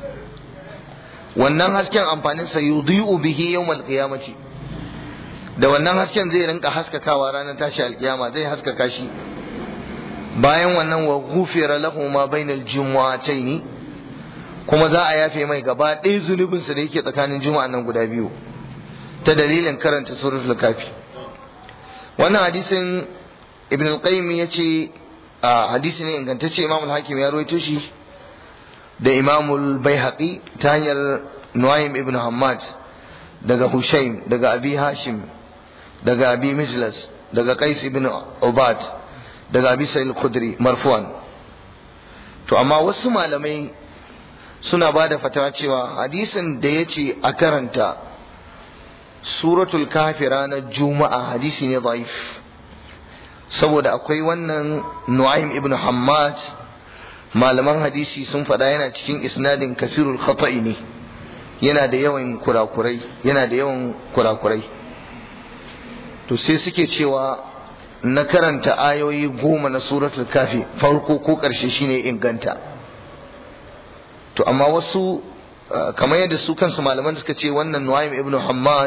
Wannan hasken amfanin sa yudhi'u bihi yawmal qiyamati, da wannan hasken zai rinka haskakawa ranar tashi alkiyama, zai haskaka shi. Bayan wannan wa ghufira lahu ma bainal jumu'ataini, kuma za a yafe mai gaba ɗaya zunubin sa da yake tsakanin juma'an nan guda biyu ta dalilin karanta suratul kafi. Wannan hadisin Ibn al-Qayyim yace hadisi ne ingantacce, Imam al-Hakim ya rawaito shi da Imam al-Baihaqi ta hanyar Nu'aym ibn Hammad daga Hushaym daga Abi Hashim daga Abi Mijlas daga Qais ibn Ubad daga Abi Sa'id al-Khudri marfu'an. To amma wasu malamai suna bada fatawa cewa hadisin da yace a karanta suratul kafi ranar juma'a hadisi ne dhaif, saboda akwai wannan Nu'aym ibn Hammad, malaman hadisi sun faɗa yana cikin isnadin kasirul khata'i ne, yana da yawan kurakurai, yana da yawan kurakurai. To sai suke cewa na karanta ayoyi goma na suratul kafi farko ko ƙarshe shine inganta. To amma wasu kamar yadda su kansu malaman suka ce wannan Nu'aym ibn Hammad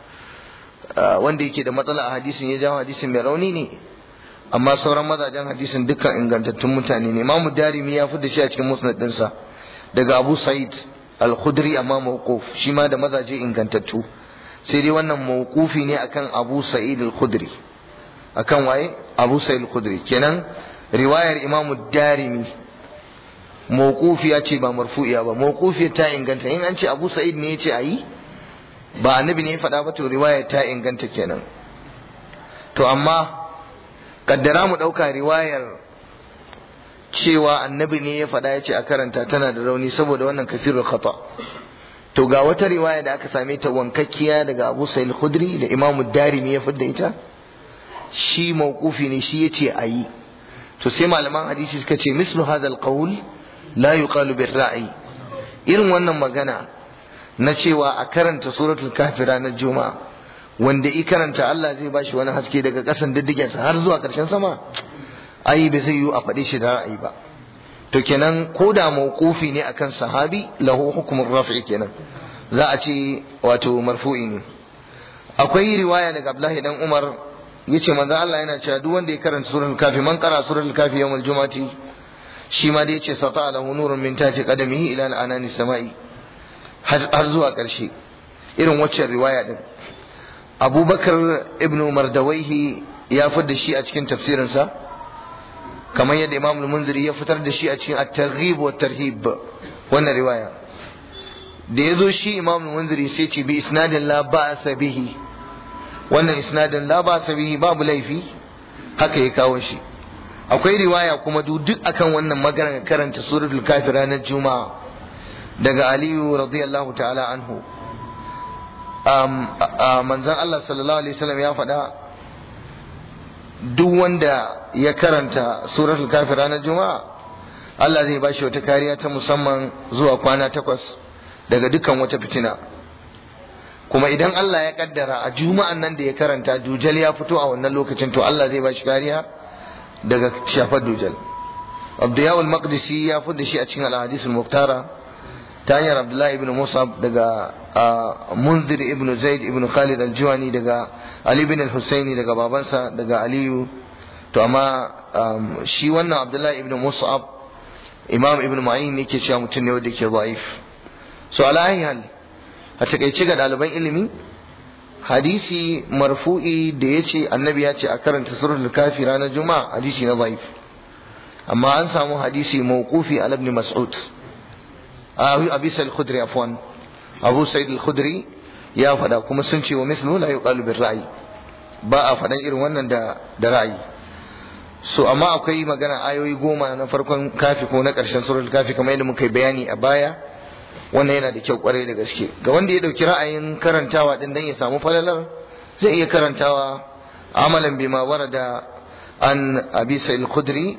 wanda yake da matsala a hadisin, ya jawo hadisin mai rauni ne, amma sauran mazajen hadisin dukkan ingantattun mutane ne. Imam Darimi ya fada shi a cikin musnad dinsa daga Abu Sa'id al-Khudri, amma mawquf, shi ma da mazaje ingantattu, sai dai wannan mawqufi ne akan Abu Sa'id al-Khudri. Akan waye? Abu Sa'id al-Khudri. Kenan riwayar Imam Darimi mawqufiya ce ba marfu'iya ba. Mawqufi ta inganta, in an ce Abu Sa'id ne ya ce ayi, ba annabi ne ya faɗa ba, to riwayar ta inganta kenan. To amma kaddara mu ɗauka riwayar cewa annabi ne ya faɗa ya ce a karanta tana da rauni saboda wannan kafirul khata, to ga wata riwaya da aka same ta wankakkiya daga Abu Sa'id al-Khudri da Imam Darimi ya fidda ita, shi mawqufi ne, shi yace ayi. To sai malaman hadisi suka ce mislu hadha al-qawl la yuqalu bir-ra'i, irin wannan magana na cewa a karanta suratul kahfi ranar juma'a, wanda i karanta Allah zai bashi wani haske daga kasan diddigensa har zuwa karshen sama, ai bai zai yi a faɗi shi da ra'ayi ba. To kenan ko da mawqufi ne akan sahabi lahu hukmun raf'i, kenan za a ce wato marfu'i ne. Akwai riwaya daga Abdullahi dan Umar yace manzo Allah yana cewa duk wanda ya karanta suratul kafi, man qara suratul kafi yawmul jumati, shi ma da yace sata lahu nurun min tati qadamihi ila al-anani samai, har zuwa karshe irin waccan riwaya din. Abubakar ibn Mardawaihi ya fitar da shi a cikin tafsirinsa, kamar yadda Imam al-Munziri ya fitar da shi a cikin at-Targhib wa at-Tarhib, wannan riwaya da yazo shi Imam al-Munziri sai ce bi isnadin la ba'sa bihi, wannan isnadin la ba'sa bihi babu laifi, haka ya kawo shi. Akwai riwaya kuma duk akan wannan maganar karanta suratul kafir ranar juma'a daga Aliyu radiyallahu ta'ala anhu. um, manzon Allah sallallahu alaihi wasallam ya faɗa duk wanda ya karanta suratul kafir ranar juma'a Allah zai bashi wata kariya ta musamman zuwa kwana takwas daga dukkan wata fitina. Kuma idan Allah ya kaddara a juma'an nan da ya karanta dujal ya fito a wannan lokacin, to Allah zai bashi kariya daga shafar dujal. Abdiyawul Maqdisi ya fi da shi a cikin al-Hadith al-Muqtara ta hanyar Abdullahi ibn Musab daga Munzir ibn Zaid ibn Khalid al-Juwani daga Ali ibn al-Husaini daga babansa daga Aliyu. To amma shi wannan Abdullahi ibn Musab, Imam Ibn Ma'in yake cewa mutum ne wanda ke da'if. So ala ayi hal, a takaice ga ɗaliban ilimi, hadisi marfu'i da ya ce annabi ya ce a karanta suratul kafi ranar juma'a, hadisi na da'if. Amma an samu hadisi mawqufi ala ibn Mas'ud, Abi Sa'id al-Khudri afwan, Abu Sa'id al-Khudri ya faɗa, kuma sun ce wa mislu la yuqalu bir ra'yi, ba a faɗan irin wannan da da ra'ayi. So amma akwai magana ayoyi goma na farkon kafi ko na ƙarshen suratul kafi kamar yadda muka yi bayani a baya, wannan yana da kyau kwarai da gaske ga wanda ya dauki ra'ayin karantawa din dan ya samu falalar, zai iya karantawa amalan bima warada an Abi Sa'id al-Khudri.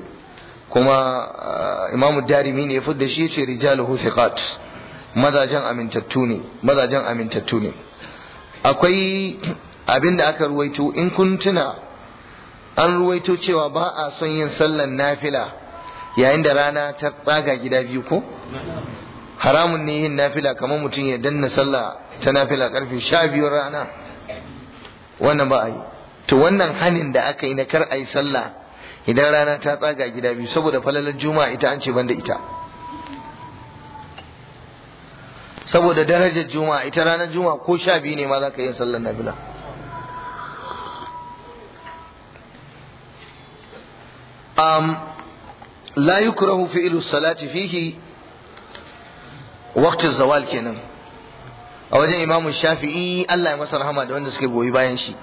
Kuma Imam Darimi ne ya fudda shi, yace rijaluhu thiqat, mazajen amintattu ne, mazajen amintattu ne. Akwai abinda aka ruwaito, in kun tuna an ruwaito cewa ba a son yin sallan nafila yayin da rana ta tsaga gida biyu ko? Haramun ne yin nafila, kamar mutum ya danna sallah ta nafila karfe sha biyu rana, wannan ba a yi. To wannan hanin da aka yi na kar a yi sallah idan rana ta tsaga gida biyu, saboda falalar juma'a ita an ce banda ita, saboda darajar juma'a ita ranar juma'a ko sha biyu ne ma za ka yi sallar nafila. um, la yukrahu fi'lu salati fihi waqti zawal kenan a wajen Imam Shafi'i, Allah ya masa rahama da wanda suke goyi bayan shi.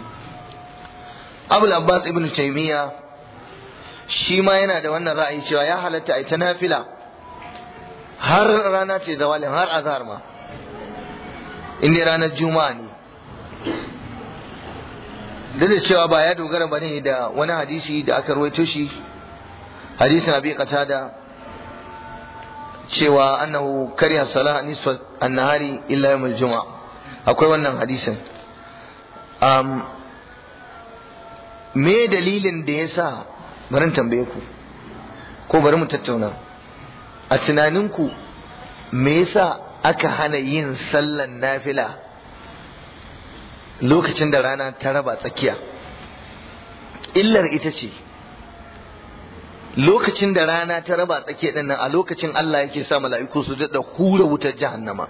Abul Abbas ibn Taymiyyah shi ma yana da wannan ra'ayi cewa ya halatta a ita nafila har rana ce zawalin, har azhar ma, inda ranar juma'a ne. Duk da cewa ba ya dogara bane da wani hadisi da aka rawaito shi, hadisin Abi Qatada cewa annahu kariha salah nisfa an-nahari illa yawm al-jum'a, akwai wannan hadisin. um me dalilin da yasa, bari tambaye ku ko bari mu tattauna, a tunaninku me yasa aka hana yin sallan nafila lokacin da rana ta raba tsakiya? Illar ita ce lokacin da rana ta raba tsakiya din nan, a lokacin Allah yake sa mala'iku su dada hura wutar jahannama.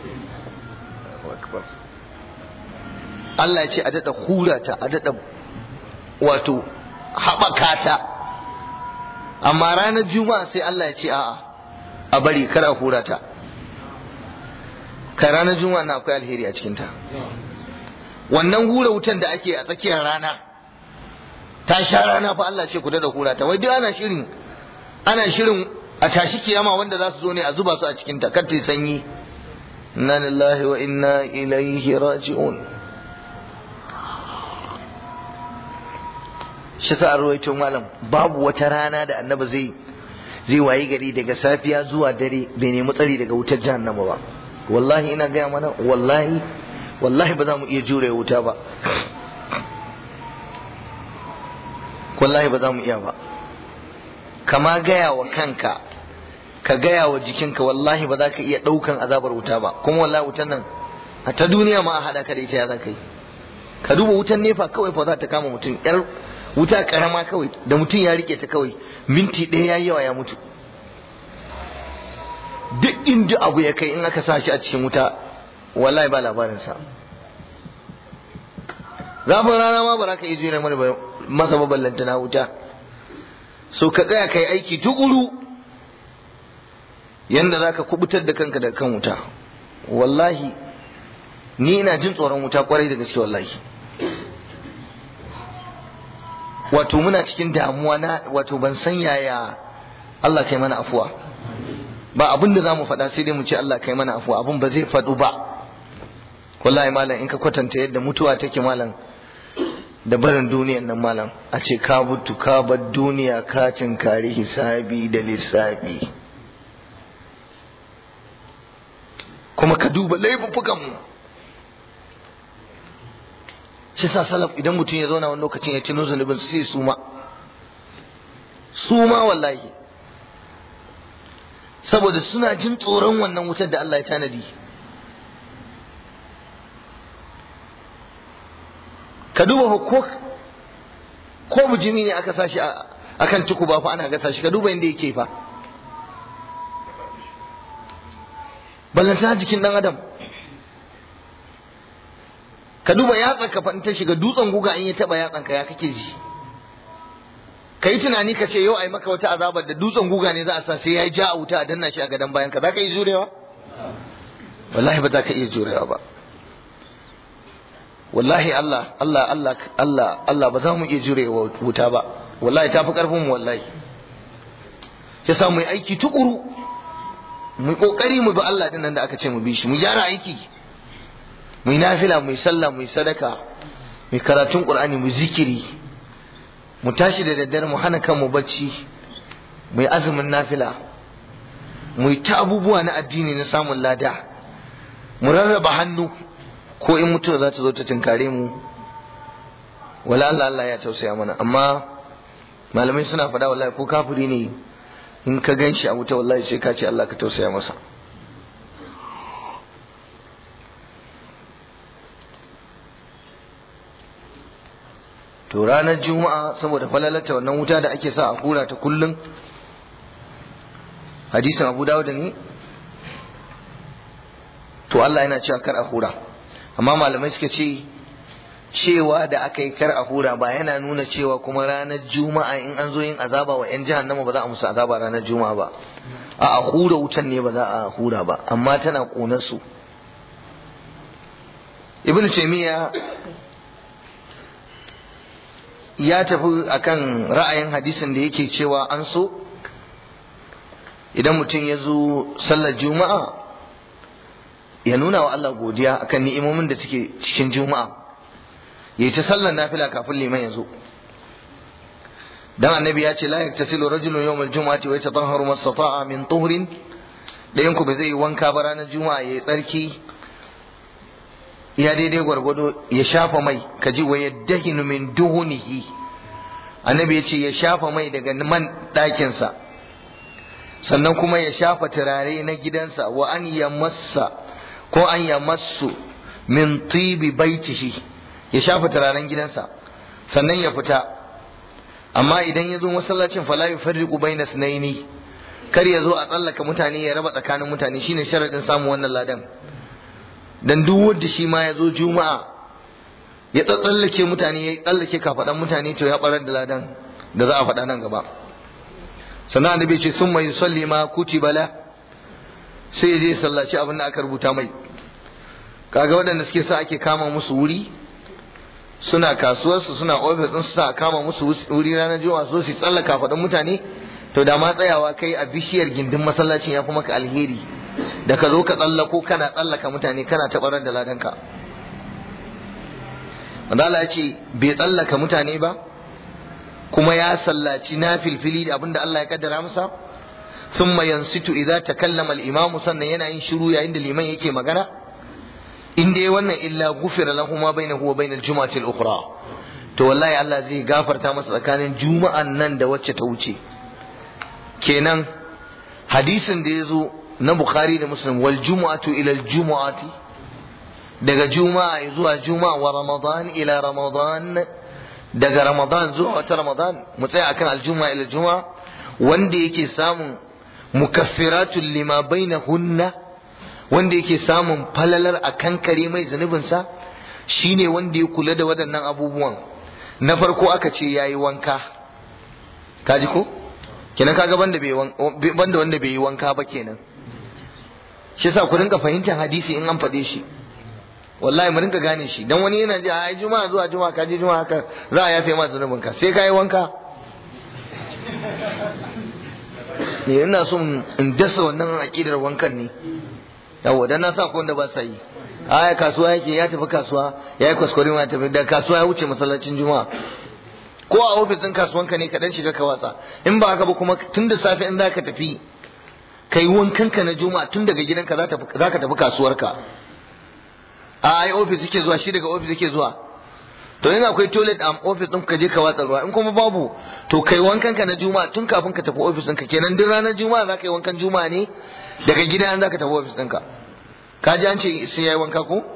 Allah ya ce a dada hura ta, a dada wato haɓaka ta. Amma ranar juma'a sai Allah ya ce a'a, a bari kar a hura ta. Ka ranar juma'a na akwai alheri a cikinta. Wannan hura wutan da ake a tsakiyar rana, ta sha rana fa Allah ce ku da hura ta. Wai duk ana shirin ana shirin a tashi kiyama wanda za su zo ne a zuba su a cikin ta, kar ta sanyi. inna lillahi wa inna ilaihi raji'un. shi sa arwaito malam babu wata rana da annabi zai zai wayi gari daga safiya zuwa dare bai nemi tsari daga wutar jahannama ba. wallahi ina gaya mana wallahi wallahi ba za mu iya jure wuta ba, wallahi ba za mu iya ba. kama gaya wa kanka ka gaya wa jikinka wallahi ba za ka iya ɗaukan azabar wuta ba. kuma wallahi wutan nan a ta duniya ma a haɗa ka da ita ya za ka yi. ka duba wutan nefa kawai fa za ta kama mutum, yar wuta karama kawai da mutum ya rike ta kawai minti ɗaya ya yi yawa ya mutu. duk inda abu ya kai in aka sa shi a cikin wuta wallahi ba labarinsa. zafin rana ma ba za ka iya jure masa baballanta na wuta. so ka tsaya ka yi aiki tukuru yanda za ka kubutar da kanka da kan wuta. wallahi ni ina jin tsoron wuta kwarai da gaske wallahi. wato muna cikin damuwa na wato ban san yaya Allah kai mana afuwa ba. abin da zamu faɗa sai dai mu ce Allah kai mana afuwa, abin ba zai faɗu ba wallahi malam. in ka kwatanta yadda mutuwa take malam da barin duniyan nan malam, a ce ka mutu ka bar duniya ka tinkari hisabi da lissafi, kuma ka duba laifuffukan mu. shi sa salaf idan mutum ya zauna wani lokacin ya tuno zunubin sai suma suma wallahi, saboda suna jin tsoron wannan wutar da Allah ya tanadi. ka duba ko ko mujimi ne aka sashi akan tukuba fa ana gasa shi, ka duba inda yake fa. ballanta jikin dan adam, ka duba yatsan ka fa in ta shiga dutsen guga in ya taba yatsan ka ya kake ji. kai tunani ka ce yau ai maka wata azabar da dutsen guga ne za a sa sai yayi ja a wuta a danna shi a gadan bayan ka, za ka yi jurewa? wallahi ba za ka iya jurewa ba. wallahi Allah Allah Allah Allah Allah ba za mu iya jurewa wuta ba wallahi, tafi karfin mu wallahi. ya sa mu yi aiki tukuru, mu yi kokari mu bi Allah din nan da aka ce mu bi shi, mu gyara aiki, mu yi nafila, mu yi sallah, mu yi sadaka, mu yi karatun Qur'ani, mu zikiri, mu tashi da daddare mu hana kanmu bacci, mu yi azumin nafila, mu yi ta abubuwa na addini na samun lada, mu rarraba hannu ko in mutuwa za ta zo ta tinkare mu wala Allah Allah ya tausaya mana. amma malamai suna faɗa wallahi ko kafiri ne in ka ganshi a wuta wallahi sai ka ce Allah ka tausaya masa. to ranar juma'a saboda falalata wannan wuta da ake sa a hura ta kullum, hadisin Abu Dawud ne, to Allah yana cewa kar a hura. amma malamai suka ce cewa da aka yi kar a hura ba yana nuna cewa kuma ranar juma'a in an zo yin azaba wa 'yan jahannama ba za a musu azaba ranar juma'a ba. a a hura wutan ne ba za a hura ba, amma tana ƙonar su. Ibn Taymiyyah ya tafi akan ra'ayin hadisin da yake cewa an so idan mutum ya zo sallar juma'a ya nuna wa Allah godiya akan ni'imomin da suke cikin juma'a, yayi ta sallar nafila kafin liman ya zo. dan annabi ya ce la yaktasilu rajulun yawm al-jum'ati wa yatatahharu mastata'a min tuhrin, dayan ku ba zai wanka ba ranar juma'a yayi tsarki ya daidai gwargwado, ya shafa mai, kaji wa yaddahinu min duhunihi, annabi ya ce ya shafa mai daga man ɗakinsa, sannan kuma ya shafa turare na gidansa, wa an yamassa ko an yamassu min tibi baitihi, ya shafa turaren gidansa sannan ya fita. amma idan ya zo masallacin fala yufarriqu bayna sunaini, kar ya zo a tsallaka mutane ya raba tsakanin mutane, shine sharadin samun wannan ladan. dan duk wanda shi ma ya zo juma'a ya tsallake mutane, ya tsallake kafadan mutane, to ya barar da ladan da za a faɗa nan gaba. sannan annabi ce summa yusalli ma kutiba la, sai ya je sallaci abin da aka rubuta mai. kaga waɗanda suke sa ake kama musu wuri, suna kasuwarsu suna ofis ɗin su sa kama musu wuri ranar juma'a, so su tsallaka faɗin mutane, to da ma tsayawa kai a bishiyar gindin masallacin ya fi maka alheri da ka zo ka tsallako kana tsallaka mutane kana tabarar da ladanka. wanda Allah ya ce bai tsallaka mutane ba kuma ya sallaci nafilfili da abinda Allah ya kaddara masa. thumma yansitu idza takallama al-imam, sannan yana yin shiru yayin da liman yake magana. in dai wannan illa ghufira lahu ma bainahu wa bainal jumu'ati al-ukhra, to wallahi Allah zai gafarta masa tsakanin juma'an nan da wacce ta wuce. kenan hadisin da yazo na Bukhari da Muslim, wal jumu'atu ila al-jumu'ati, daga juma'a zuwa juma'a, wa ramadan ila ramadan, daga ramadan zuwa wata ramadan, mu tsaya akan al-jumu'a ila al-jumu'a, wanda yake samun mukaffiratul lima bainahunna, wanda yake samun falalar a kankare mai zunubinsa, shine wanda ya kula da waɗannan abubuwan. Na farko aka ce yayi wanka, kaji ko kenan, kaga banda bai banda wanda bai yi wanka ba kenan. shi yasa ku rinka fahimtar hadisi in an faɗe shi, wallahi mu rinka gane shi. Dan wani yana ji ai juma'a zuwa juma'a ka je juma'a haka za a yafe ma zunubinka sai ka yi wanka. ne ina so in dasa wannan aqidar wankan ne, yawa dan na sa ko wanda ba sa yi. aya kasuwa yake, ya tafi kasuwa ya yi kwaskwari ma tafi da kasuwa ya wuce masallacin juma'a, ko a ofis din kasuwanka ne ka dan shiga ka watsa. in ba haka ba kuma tun da safe in zaka tafi kai wankanka na juma'a tun daga gidanka za ka tafi kasuwarka. a ai ofis yake zuwa, shi daga ofis yake zuwa. to in akwai toilet a ofis din ka je ka watsa ruwa, in kuma babu to kai wankanka na juma'a tun kafin ka tafi ofis ɗinka. kenan duk ranar juma'a za ka yi wankan juma'a ne daga gida an za ka tafi ofis ɗinka. ka ji an ce sai ya yi wanka ko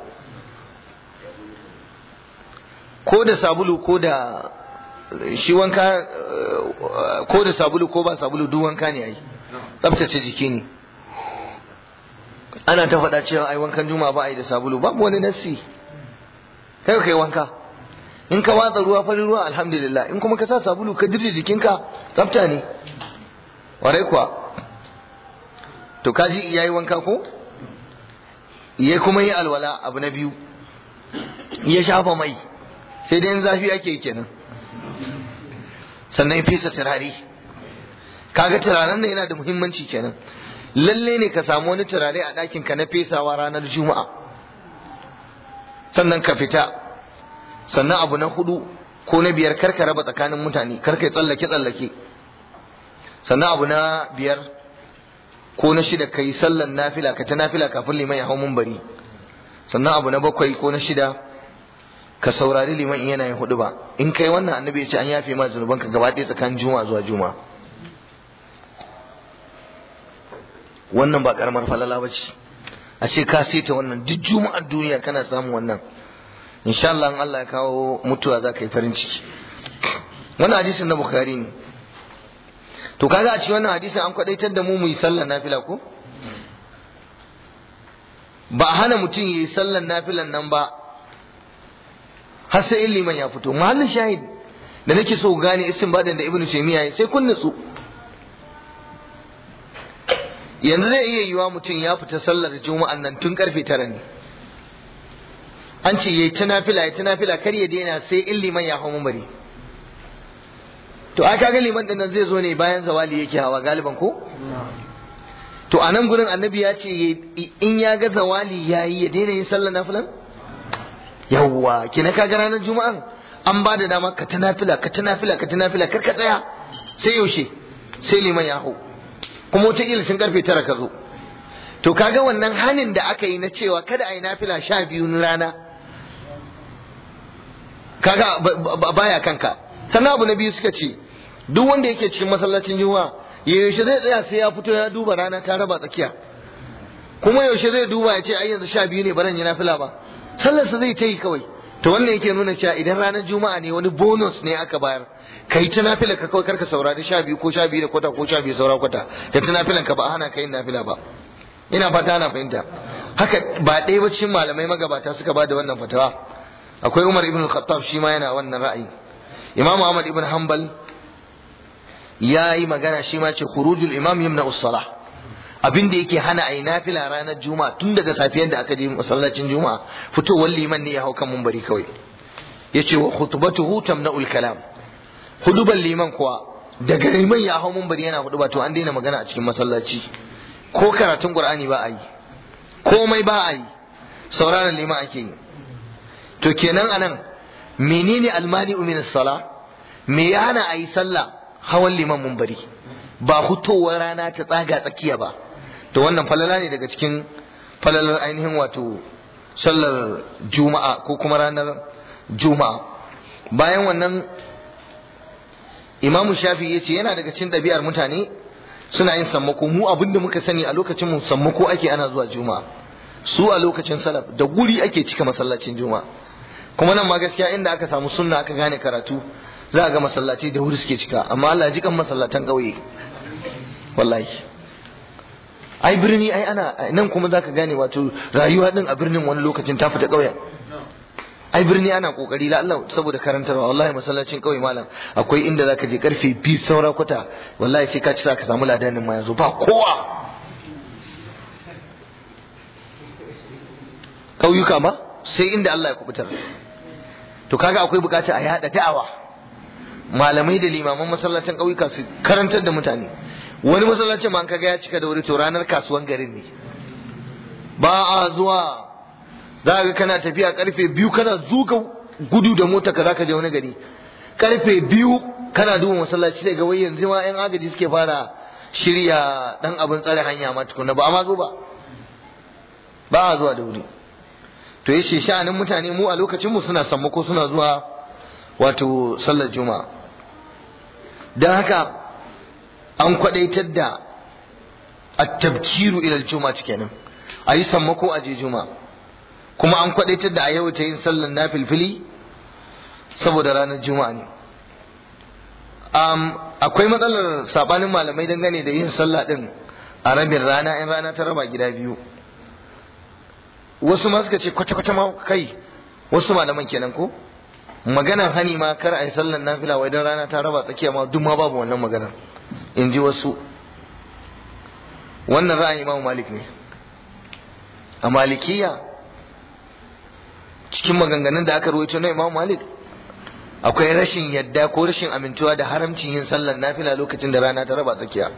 ko da sabulu ko da shi wanka, ko da sabulu ko ba sabulu duk wanka ne ai, tsaftace jiki ne. ana ta faɗa cewa ai wankan juma'a ba ai da sabulu, babu wani nassi. kai kai wanka, in ka watsa ruwa farin ruwa alhamdulillah, in kuma ka sa sabulu ka dirje jikinka tsafta ne warai kuwa. to kaji yayi wanka ko ya kuma yi alwala. abu na biyu ya shafa mai, sai dai zafi ake kenan. sannan ya fesa turare. kaga turaren nan yana da muhimmanci kenan. lalle ne ka samu wani turare a ɗakin ka na fesawa ranar juma'a, sannan ka fita. sannan abu na hudu ko na biyar, karka raba tsakanin mutane, karka yi tsallake tsallake. sannan abu na biyar ko na shida, ka yi sallan nafila, ka ta nafila kafin liman ya hau munbari. sannan abu na bakwai ko na shida, ka saurari liman in yana yin hudu ba. in kai wannan annabi ya ce an yafe ma zunubanka gaba ɗaya tsakanin juma'a zuwa juma'a. wannan ba karamar falala ba ce a ce ka saita wannan duk juma'ar duniya kana samun wannan. insha Allah in Allah ya kawo mutuwa za ka yi farin ciki. wannan hadisin na Bukhari ne. to kaga a cikin wannan hadisin an kwadaitar da mu mu yi sallar nafila ko ba a hana mutum yi sallar nafilan nan ba har sai in liman ya fito. mahallin shahid da nake so gane istinbadin da Ibn Taymiyyah sai kun nutsu. yanzu zai iya yiwa mutum ya fita sallar juma'an nan tun karfe tara ne, an ce yayi ta nafila yayi ta nafila kar ya daina sai in liman ya hau munbari. to a kaga liman din nan zai zo ne bayan zawali yake hawa galiban ko. to a nan gurin annabi ya ce in ya ga zawali yayi ya daina yin sallar nafilan. yawwa kina kaga ranar juma'an an ba da dama ka ta nafila ka ta nafila ka ta nafila kar ka tsaya sai yaushe sai liman ya hau, kuma wata kila sun karfe tara ka zo. to kaga wannan hanin da aka yi na cewa kada a yi nafila sha biyu na rana kaga baya kanka. sannan abu na biyu suka ce duk wanda yake cikin masallacin juma'a yaushe zai tsaya sai ya fito ya duba rana ta raba tsakiya, kuma yaushe zai duba ya ce ai yanzu sha biyu ne baran yi nafila ba, sallarsa zai ta yi kawai. to wannan yake nuna cewa idan ranar juma'a ne wani bonus ne aka bayar, kai ta nafila ka kawai karka saurari sha biyu ko sha biyu da kwata ko sha biyu saura kwata da ta nafilan ka ba a hana ka yin nafila ba. ina fata ana fahimta. haka ba ɗaya ba cikin malamai magabata suka ba da wannan fatawa. akwai Umar ibn al-Khattab shi ma yana wannan ra'ayi. Imam Ahmad ibn Hanbal ya yi magana shi ma ce khurujul imam yamna us-salah, abin da yake hana ayi nafila ranar juma'a tun daga safiyar da aka je masallacin juma'a fitowar liman ne ya hau kan munbari kawai. yace wa khutbatuhu tamna'ul kalam, huduban liman kuwa daga liman ya hau munbari yana huduba to an daina magana a cikin masallaci, ko karatun Qur'ani ba a yi. komai ba a yi, sauraron liman ake yi. To kenan anan menene almani'u min as-sala? Me ya hana a yi sallah hawan liman munbari ba hutowar rana ta tsaga tsakiya ba? To wannan falala ne daga cikin falalar ainihin wato sallar juma'a ko kuma ranar juma'a. Bayan wannan Imamu Shafi ya ce yana daga cikin ɗabi'ar mutane suna yin sammako. Mu abinda muka sani a lokacin mu sammako ake ana zuwa juma'a, su a lokacin salaf da guri ake cika masallacin juma'a. Kuma nan ma gaskiya inda aka samu sunna aka gane karatu za a ga masallaci da wuri suke cika, amma Allah ji kan masallatan ƙauye wallahi. Ai birni ai ana nan kuma zaka gane wato rayuwa din a birnin wani lokacin ta fita ƙauyen. Ai birni ana kokari la Allah saboda karantarwa, wallahi masallacin ƙauye malam akwai inda zaka je karfe biyu saura kwata wallahi sai ka ci ka samu ladanin ma yanzu ba kowa. Ƙauyuka ma sai inda Allah ya kubutar. To kaga akwai bukata a yada da'awa, malamai da limaman masallacin ƙauyuka su karantar da mutane. Wani masallacin ma an kaga ya cika da wuri to ranar kasuwan garin ne, ba a zuwa. Za ga kana tafiya karfe biyu kana zuga gudu da mota ka zaka je wani gari, karfe biyu kana duba masallaci sai ga wai yanzu ma yan agaji suke fara shirya dan abin tsare hanya ma tukuna ba amma zo ba ba a zuwa da wuri. To yace sha'anin mutane mu a lokacin mu suna sammako suna zuwa wato sallar juma'a. Dan haka an kwadaitar da at-tabkiru ila al-juma'a kenan, ayi sammako a je juma'a. Kuma an kwadaitar da a yawaita yin sallar nafilfili saboda ranar juma'a ne. Um, akwai matsalar sabanin malamai dangane da yin sallah din a rabin rana in rana ta raba gida biyu. Wasu ma suka ce kwata-kwata ma kai, wasu malaman kenan ko maganar hani ma kar a yi sallar nafila wai idan rana ta raba tsakiya ma duk ma babu wannan maganar, in ji wasu. Wannan ra'ayin Imam Malik ne. A Malikiya cikin maganganun da aka rawaito na Imam Malik akwai rashin yadda ko rashin amintuwa da haramcin yin sallar nafila lokacin da rana ta raba tsakiya.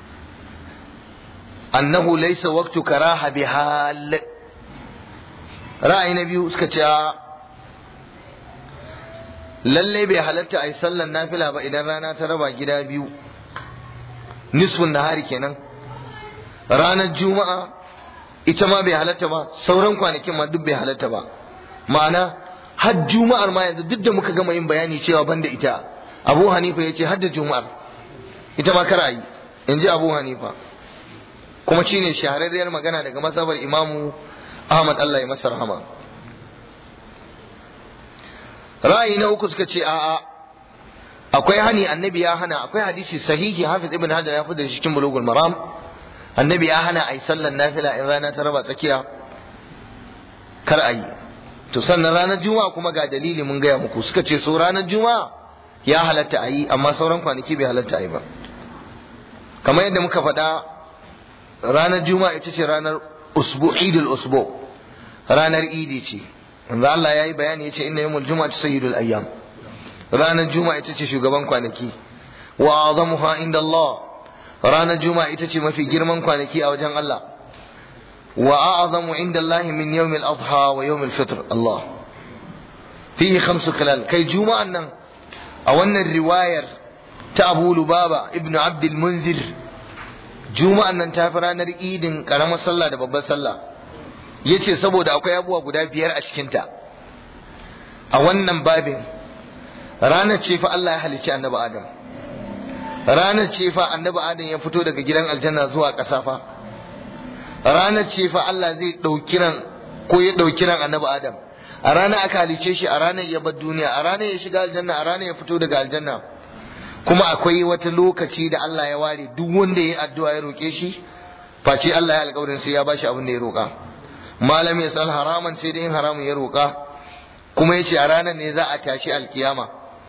Annahu laysa waqtu karaha bihal. Ra'ayi na biyu suka ce lalle bai halatta a yi sallar nafila ba idan rana ta raba gida biyu, nisfun nahari kenan. Ranar juma'a ita ma bai halatta ba, sauran kwanakin ma duk bai halatta ba. Ma'ana har juma'ar ma yanzu duk da muka gama yin bayani cewa banda ita, Abu Hanifa ya ce har da juma'ar ita ma kar a yi, in ji Abu Hanifa. Kuma shine shahararriyar magana daga mazhabar Imamu Ahmad Allah ya masa rahama. Ra'ayi na uku suka ce a'a, akwai hani, annabi ya hana, akwai hadisi sahihi Hafiz Ibn Hajar ya fi da cikin Bulughul Maram, annabi ya hana a yi sallar nafila in rana ta raba tsakiya, kar a yi. To sannan ranar juma'a kuma ga dalili mun gaya muku, suka ce so ranar juma'a ya halatta a yi amma sauran kwanaki bai halatta a yi ba. Kamar yadda muka faɗa, ranar juma'a ita ce ranar usbu, idul usbu, ranar idi ce. Manzo Allah ya yi bayani ya ce inna yawmul juma'ati sayyidul ayyam, ranar juma'a ita ce shugaban kwanaki. Wa azamuha inda Allah, ranar juma'a ita ce mafi girman kwanaki a wajen Allah. وأعظم عند الله من يوم الأضحى ويوم الفطر. الله فيه خمس خلال كي جمعة أن أو أن الرواية تأبو لبابا ابن عبد المنذر جمعة أن تافران رئيد كرم صلى دبابا صلى yace saboda akwai abubuwa guda biyar a cikinta. A wannan babin ranar ce fa Allah ya halicci annabi Adam, ranar ce fa annabi Adam ya fito daga gidan aljanna zuwa ƙasa fa, ranar ce fa Allah zai ɗauki ran ko ya ɗauki ran annabi Adam, a ranar aka halice shi, a ranar ya bar duniya, a ranar ya shiga aljanna, a ranar ya fito daga aljanna. Kuma akwai wata lokaci da Allah ya ware duk wanda ya yi addu'a ya roƙe shi face Allah ya alƙawarin sai ya bashi abin da ya roƙa. Malam ya sal haraman sai da yin haramun ya roƙa, kuma ya ce a ranar ne za a tashi alkiyama.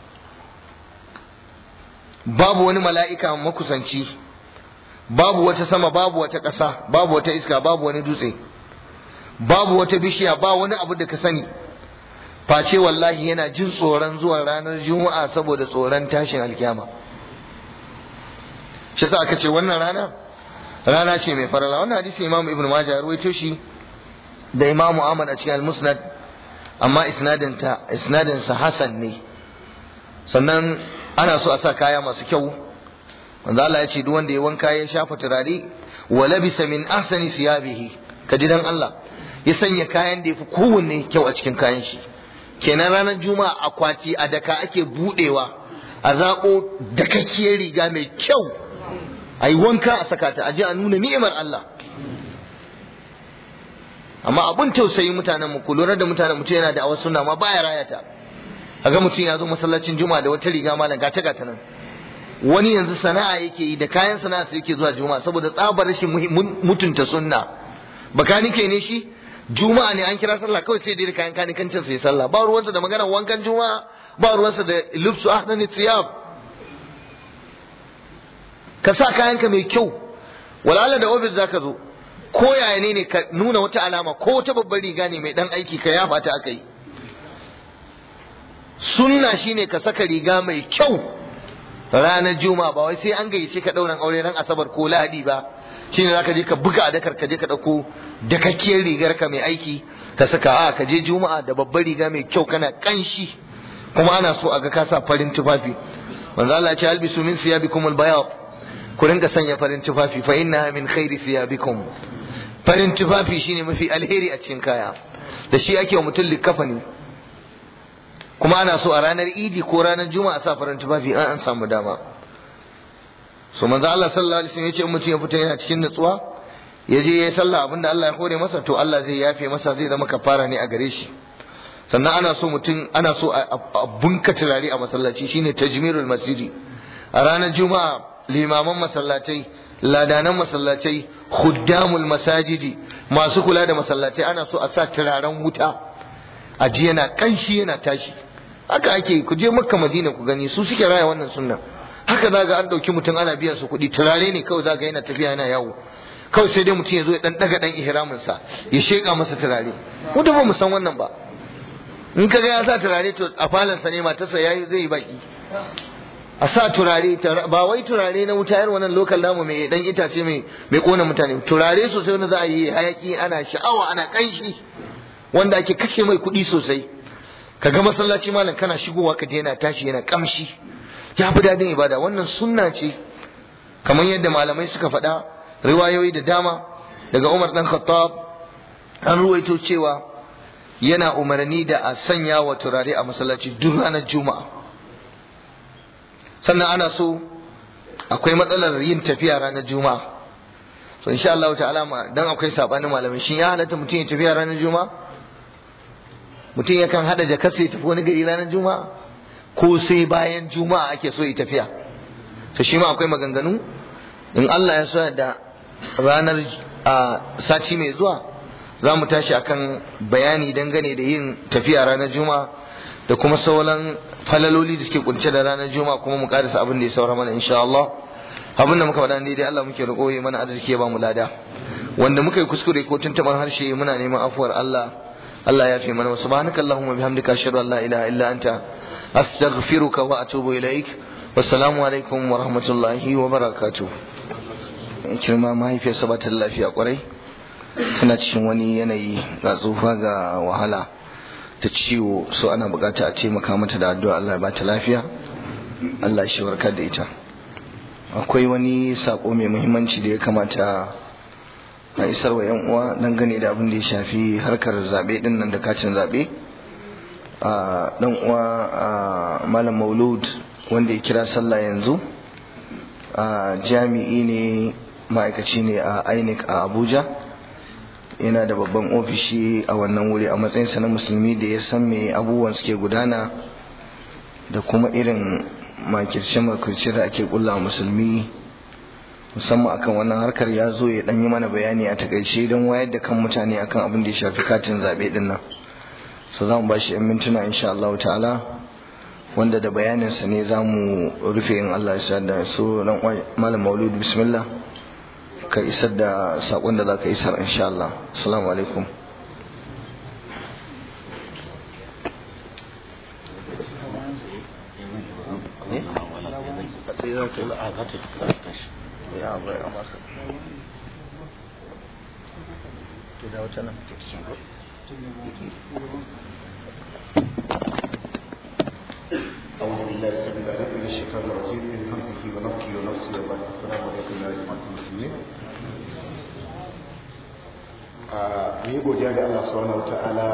Babu wani mala'ika makusanci, babu wata sama, babu wata ƙasa, babu wata iska, babu wani dutse, babu wata bishiya, ba wani abu da ka sani face wallahi yana jin tsoron zuwa ranar juma'a saboda tsoron tashin alkiyama. Shi sa aka ce wannan rana rana ce mai farala. Wannan hadisi Imam Ibn Majah ya rawaito shi da Imam Ahmad a cikin al-Musnad amma isnadin ta isnadin sa hasan ne. Sannan ana so a sa kaya masu kyau. Manzo Allah ya ce duk wanda ya wanka ya shafa turare wa labisa min ahsani siyabihi, kaji dan Allah ya sanya kayan da yafi kowanne kyau a cikin kayan shi. Kenan ranar juma'a akwati a daka ake budewa a zabo dakakkiyar riga mai kyau ayi wanka a saka ta aje a nuna ni'imar Allah. Amma abun tausayi mutanen mu, ku lura da mutanen mutum yana da awar sunna ma baya rayata. Kaga mutum ya zo masallacin juma'a da wata riga malam gata gata nan. Wani yanzu sana'a yake yi da kayan sana'a sai yake zuwa juma'a saboda tsabar rashin mutunta sunna. Bakanike ne shi, juma'a ne an kira sallah kawai sai dai kayan kanikancin sai sallah, ba ruwansa da maganar wankan juma'a, ba ruwansa da lubsu ahdani thiyab. Ka sa kayanka mai kyau, walala da ofis zaka zo, ko yaya ne ne ka nuna wata alama ko wata babbar riga ne mai dan aiki ka yafa ta akai. Sunna shine ka saka riga mai kyau ranar juma'a, ba wai sai an gayyace ka dauran aure ran asabar ko lahadi ba. Shine zaka je ka buga a dakar ka je ka dauko dakakkiyar rigar ka mai aiki ka saka, a ka je juma'a da babbar riga mai kyau kana kanshi, kuma ana so a ga ka sa farin tufafi. manzo Allah ya ce albisu min siyabikum albayad, ku rinka sanya farin tufafi, fa innaha min khairi siyabikum. Farin tufafi shine mafi alheri a cikin kaya, da shi ake wa mutum likafani. Kuma ana so a ranar idi ko ranar juma'a sa farin tufafi an an samu dama. So manzo Allah sallallahu alaihi wasallam ya ce mutum ya fita yana cikin nutsuwa, ya je ya sallah abinda Allah ya hore masa, to Allah zai yafe masa, zai zama kafara ne a gare shi. Sannan ana so mutum ana so a bunka turare a masallaci, shine tajmirul masjidi. A ranar juma'a limaman masallatai, ladanan masallatai, khuddamul masajidi, masu kula da masallatai, ana so a sa turaren wuta a ji yana kanshi yana tashi. Haka ake, ku je Makka Madina ku gani, su suke raya wannan sunna. Haka zaga an dauki mutum ana biyan su kuɗi, turare ne kawai zaga yana tafiya yana yawo. Kawai sai dai mutum ya zo ya dan daga dan ihramin sa, ya sheka masa turare. Mu da ba mu san wannan ba. In kaga ya sa turare to a falon sa ne matarsa yayi zai yi baki. A sa turare, ba wai turare na wuta yar wannan lokal namu mai dan itace mai mai kona mutane. Turare sosai wanda za a yi hayaki, ana sha'awa, ana kanshi, wanda ake kashe mai kuɗi sosai. Kaga masallaci malam kana shigowa ka je yana tashi yana kamshi. Ya fi dadin ibada. Wannan sunna ce, kamar yadda malamai suka faɗa, riwayoyi da dama daga Umar dan Khattab an ruwaito cewa yana umarni da a sanya wa turare a masallaci duk ranar juma'a. Sannan ana so, akwai matsalar yin tafiya ranar juma'a. So insha Allah ta'ala dan akwai sabanin malamai, shin ya halatta mutum ya tafiya ranar juma'a? Mutum yakan hada jakarsa ya tafi wani gari ranar juma'a, ko sai bayan juma'a ake so ya tafiya? To shi ma akwai maganganu. In Allah ya so da ranar sati mai zuwa za mu tashi akan bayani dangane da yin tafiya ranar juma'a da kuma sauran falaloli da suke kunce da ranar juma'a, kuma mu karisa abin da ya saura mana insha Allah. Abin da muka faɗa ne dai Allah muke roƙo ya mana arziki ya ba mu lada, wanda muka yi kuskure ko tuntuban harshe muna neman afuwar Allah. Allah ya fi mana. Subhanaka Allahumma bihamdika ashhadu an la ilaha illa anta astaghfiruka wa atubu ilaik. Wassalamu alaikum wa rahmatullahi wa barakatuh. Kirma mahaifiyarsa ba ta lafiya kwarai, tana cikin wani yanayi ga tsufa ga wahala ta ciwo, so ana bukata a taimaka mata da addu'a Allah ya ba ta lafiya, Allah shi warkar da ita. Akwai wani sako mai muhimmanci da ya kamata a isar wa yan uwa dangane da abin da ya shafi harkar zabe din nan da kacin zabe. a dan uwa Malam Maulud wanda ya kira sallah yanzu, jami'i ne, ma'aikaci ne a I N E C a Abuja, yana da babban ofishi a wannan wuri a matsayinsa na musulmi da ya san me abubuwan suke gudana da kuma irin makirce-makirce da ake kulla musulmi musamman akan wannan harkar. Ya zo ya dan yi mana bayani a takaice don wayar da kan mutane akan abin da ya shafi katin zabe din nan. So za mu ba shi yan mintuna insha Allah ta'ala, wanda da bayaninsa ne za mu rufe in Allah ya sa da. So dan Malam Maulud, bismillah, ka isar da sakon da za ka isar insha Allah. Assalamu alaikum. da wata nan أعوذ بالله السميع العليم من الشيطان الرجيم من همزه ونفخه ونفسه وبعد السلام عليكم يا جماعة المسلمين. mu yi godiya ga Allah subhanahu wataala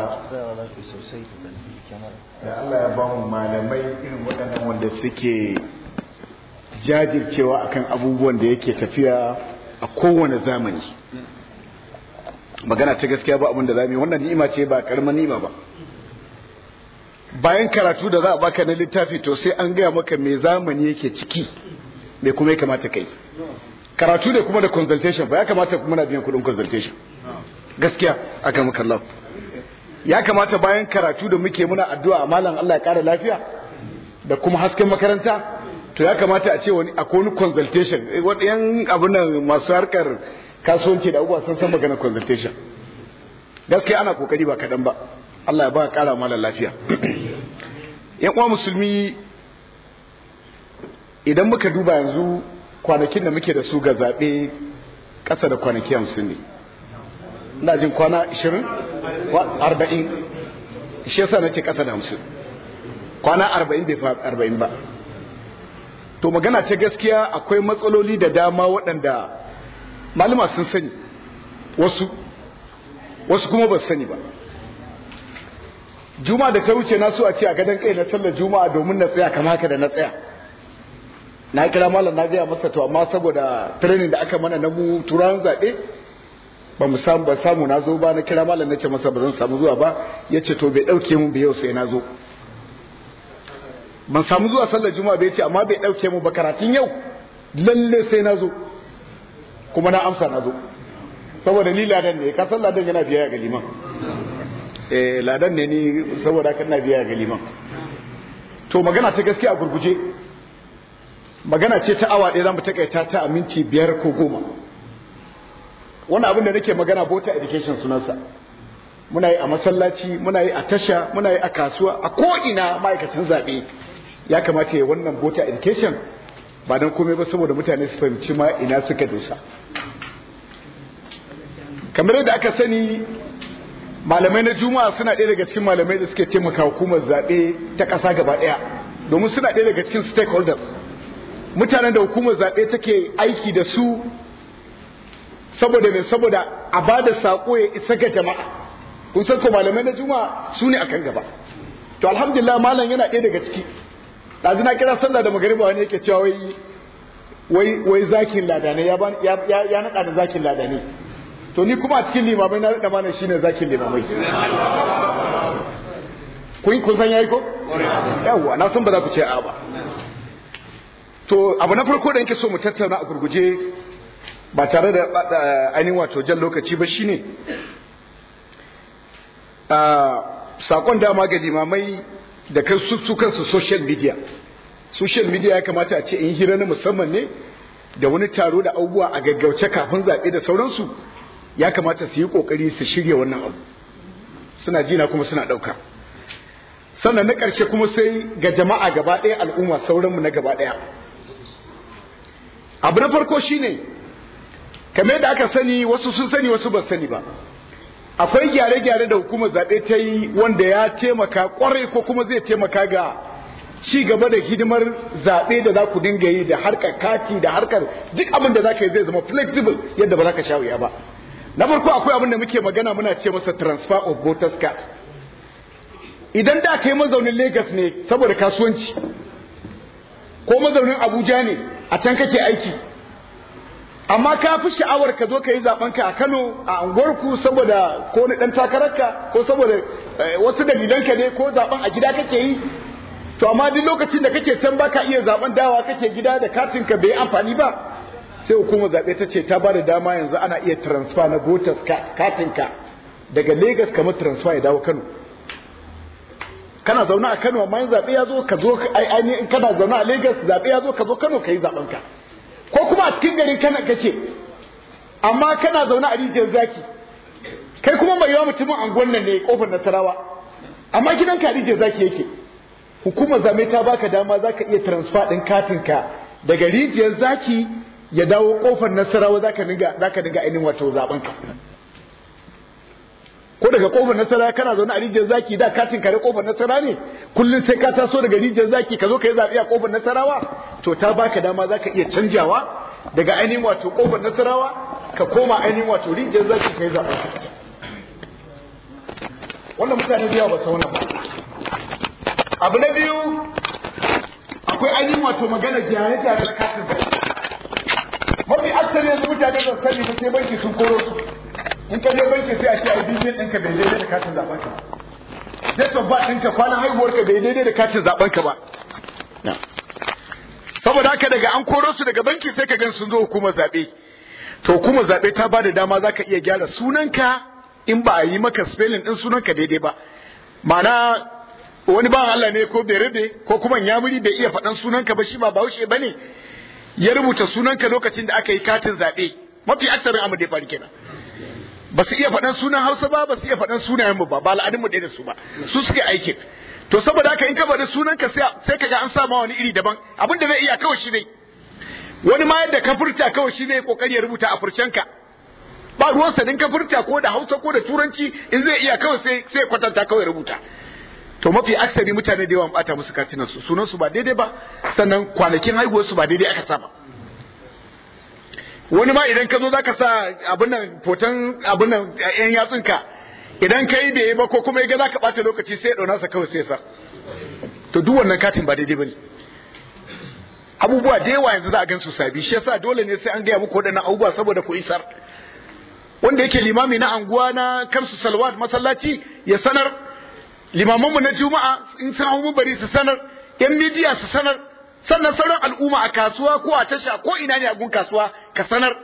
da Allah ya ba mu malamai irin waɗannan wanda suke jajircewa akan abubuwan da yake tafiya a kowane zamani. Magana ta gaskiya ba abin da zamu yi, wannan ni'ima ce ba karamar ni'ima ba. Bayan karatu da za a baka na littafi to sai an gaya maka me zamani yake ciki me kuma ya kamata kai. Karatu ne kuma da consultation ba ya kamata kuma na biyan kuɗin consultation. Gaskiya aka muka Allah ya kamata bayan karatu da muke muna addu'a malam Allah ya kara lafiya da kuma hasken makaranta to ya kamata a ce wani akwai wani consultation wadannan abun nan masu harkar kasuwanci da abubuwa sun san maganar consultation. Gaskiya ana kokari ba kadan ba. Allah ya ba kara malam lafiya. Yan uwa musulmi, idan muka duba yanzu kwanakin da muke da su ga zabe kasa da kwanaki hamsin ne. Ina jin kwana ishirin arba'in shi yasa nace kasa da hamsin, kwana arba'in bai fa arba'in ba. To magana ce gaskiya akwai matsaloli da dama waɗanda malama sun sani, wasu wasu kuma ba su sani ba. Juma'a da ta wuce na so a ce a gadon kai na sallar juma'a domin na tsaya kamar haka da na tsaya. Na kira malam na gaya masa to amma saboda training da aka mana na mu turan zaɓe ba mu samu ba samu na zo ba. Na kira malam na ce masa ba zan samu zuwa ba, ya ce to bai ɗauke mun ba yau sai na zo. Ban samu zuwa sallar juma'a bai ce amma bai ɗauke mu ba karatun yau lalle sai na zo, kuma na amsa na zo saboda ni ladan ne, ka san ladan yana biya ga liman. Eh ladan ne ni saboda kana biya ga liman. To magana ta gaskiya a gurguje, magana ce ta awa ɗaya zamu takaita ta a minti biyar ko goma. Wannan abin da nake magana voter education sunansa. Muna yi a masallaci, muna yi a tasha, muna yi a kasuwa, a ko'ina ma'aikacin zaɓe ya kamata ya wannan voter education ba don komai ba saboda mutane su fahimci ma ina suka dosa. Kamar yadda aka sani, malamai na juma'a suna ɗaya daga cikin malamai da suke taimaka hukumar zaɓe ta ƙasa gaba ɗaya, domin suna ɗaya daga cikin stakeholders, mutanen da hukumar zaɓe take aiki da su saboda mai saboda a ba da saƙo ya isa ga jama'a. Kun san ko malamai na juma'a su ne akan gaba. To alhamdulillah malam yana ɗaya daga ciki. Ɗazu na kira sallah da magariba wani yake cewa wai wai wai zakin ladane ya ya ya naɗa da zakin ladane. To ni kuma a cikin limamai na naɗa mana shine zakin limamai. Kun kun san yayi ko? Yawwa na san ba za ku ce a ba. To abu na farko da yake so mu tattauna a gurguje ba tare da ainihin wato jan lokaci ba shine sakon dama ga limamai da kan su kansu social media. Social media ya kamata a ce in hira na musamman ne da wani taro da abubuwa a gaggauce kafin zaɓe da sauransu, ya kamata su yi ƙoƙari su shirya wannan abu. Suna jina kuma suna ɗauka. Sannan na ƙarshe kuma sai ga jama'a gaba ɗaya, al'umma sauranmu na gaba ɗaya. Abu na farko shine kamar da aka sani, wasu sun sani wasu ba sani ba, akwai gyare-gyare da hukumar zaɓe ta yi wanda ya taimaka ƙwarai ko kuma zai taimaka ga ci gaba da hidimar zaɓe da za ku dinga yi da harkar kati da harkar duk abin da za ka yi zai zama flexible yadda ba za ka sha wuya ba. Na farko akwai abin da muke magana muna ce masa transfer of voters card. Idan da ka yi mazaunin Lagos ne saboda kasuwanci ko mazaunin Abuja ne a can kake aiki, amma ka fi sha'awar ka zo ka yi zaɓenka a Kano a unguwarku saboda ko ni ɗan takararka ko saboda wasu dalilanka ne ko zaɓen a gida kake yi, to amma duk lokacin da kake can baka iya zaɓen dawa kake gida da katinka bai amfani ba, sai hukumar zaɓe ta ce ta ba da dama yanzu ana iya transfer na voters katinka daga Lagos kamar transfer ya dawo Kano. Kana zaune a Kano amma zaɓe ya zo ka zo ainihin kana zaune a Lagos zaɓe ya zo ka zo Kano ka yi zaɓenka. Ko kuma a cikin garin kana kake amma kana zaune a rijiyar zaki, kai kuma mai yawa mutumin anguwan nan ne kofar Nasarawa, amma gidanka a rijiyar zaki yake. Hukumar zaɓe ta baka dama zaka iya transfer ɗin katinka daga rijiyar zaki ya dawo kofar Nasarawa, zaka dinga zaka dinga ainihin wato zaɓenka. ko daga kofar nasara kana zaune a rijiyar zaki da katin kare kofar nasara ne kullun sai ka taso daga rijiyar zaki ka zo ka yi zaɓe a kofar nasarawa to ta baka dama zaka iya canjawa daga ainihin wato kofar nasarawa ka koma ainihin wato rijiyar zaki ka yi zaɓe. Wannan mutane biya ba sauna ba. Abu na biyu akwai ainihin wato magana jare-jare na katin zaɓe. Mafi aksari yanzu mutane ba sani ba sai banki sun koro su. In ka je banki sai a ce ai bijin ɗinka bai daidai da katin zaɓen ka ba. Date of birth ɗinka kwanan haihuwarka bai daidai da katin zaɓen ka ba. Saboda haka daga an koro su daga banki sai ka gan sun zo hukumar zaɓe. To hukumar zaɓe ta ba da dama za ka iya gyara sunanka in ba a yi maka spelling ɗin sunanka daidai ba. Ma'ana wani bawan Allah ne ko berebe ko kuma nyamuri bai iya faɗan sunanka ba shi ba bahaushe ba ne ya rubuta sunanka lokacin da aka yi katin zaɓe. Mafi aksarin amma da ya faru kenan. Ba su iya faɗan sunan Hausa ba ba su iya faɗan sunayen mu ba ba al'adun mu ɗaya da su ba su suke aikin. To saboda haka in ka faɗi sunanka sai ka ga an sa ma wani iri daban abin da zai iya kawai shi ne wani ma yadda ka furta kawai shi ne kokari ya rubuta a furcenka ba ruwan sa din ka furta ko da Hausa ko da Turanci in zai iya kawai sai sai kwatanta kawai rubuta. To mafi aksari mutane da yawa an bata musu katinan su sunan su ba daidai ba sannan kwanakin haihuwar su ba daidai aka saba. Wani ma idan ka zo zaka sa abin nan foton abin nan yan yatsunka idan kai bai yi ba ko kuma ya ga zaka bata lokaci sai ya dauna sa kawai sai sa. To duk wannan katin ba daidai bane. Abubuwa da yawa yanzu za a gan su sabi shi yasa dole ne sai an gaya muku waɗannan abubuwa saboda ku isar. Wanda yake limami na anguwa na kamsu salawat masallaci ya sanar, limamanmu na juma'a in sun hau bari su sanar, yan midiya su sanar, sannan sauran al'umma a kasuwa ko a tasha ko ina ne a gun kasuwa ka sanar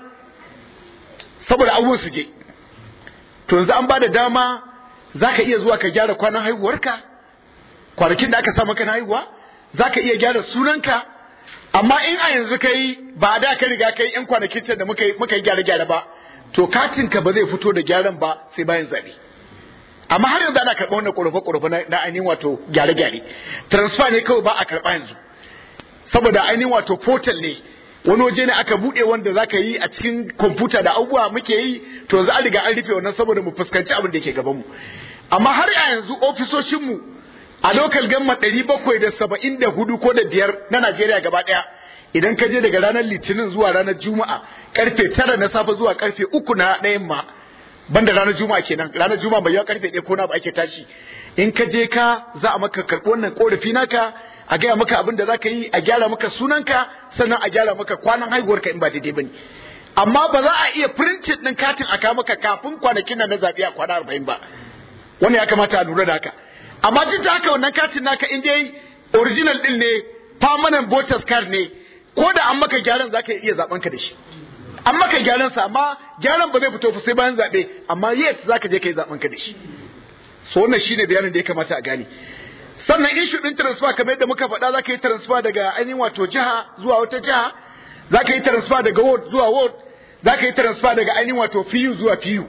saboda abubuwan su je. To yanzu an ba da dama za ka iya zuwa ka gyara kwanan haihuwarka kwanakin da aka sa maka na haihuwa za ka iya gyara sunanka amma in a yanzu ka yi ba da ka riga ka yi yan kwanakin can da muka yi gyare-gyare ba to katinka ba zai fito da gyaran ba sai bayan zaɓe. Amma har yanzu ana karɓar wannan ƙorafe-ƙorafe na ainihin wato gyare-gyare transfer ne kawai ba a karɓa yanzu saboda ainihin wato portal ne wani waje ne aka buɗe wanda za ka yi a cikin kwamfuta da abubuwa muke yi to yanzu an riga an rufe wannan saboda mu fuskanci abin da ke gabanmu. Amma har a yanzu ofisoshinmu a local government ɗari bakwai da saba'in da hudu ko da biyar na Najeriya gaba ɗaya idan ka je daga ranar litinin zuwa ranar juma'a karfe tara na safe zuwa karfe uku na yamma banda ranar juma'a kenan ranar juma'a bai yawa karfe ɗaya ko na ba ake tashi in ka je ka za a maka karɓi wannan korafi naka a gaya maka abin da za ka yi a gyara maka sunanka sannan a gyara maka kwanan haihuwarka in ba daidai ba ne. Amma ba za a iya printed ɗin katin a kawo maka kafin kwanakin nan na zaɓe a kwana arba'in ba wannan ya kamata a lura da haka. Amma duk da haka wannan katin naka in dai original ɗin ne permanent voters card ne ko da an maka gyaran za ka iya zaɓen ka da shi. An maka gyaran sa amma gyaran ba zai fito sai bayan zaɓe amma yet za ka je ka yi zaɓen ka da shi. So wannan shine bayanin da ya kamata a gane. Sannan issue din transfer kamar yadda muka faɗa za ka yi transfer daga ainihin wato jiha zuwa wata jiha, za ka yi transfer daga ward zuwa ward, za ka yi transfer daga ainihin wato P U zuwa P U.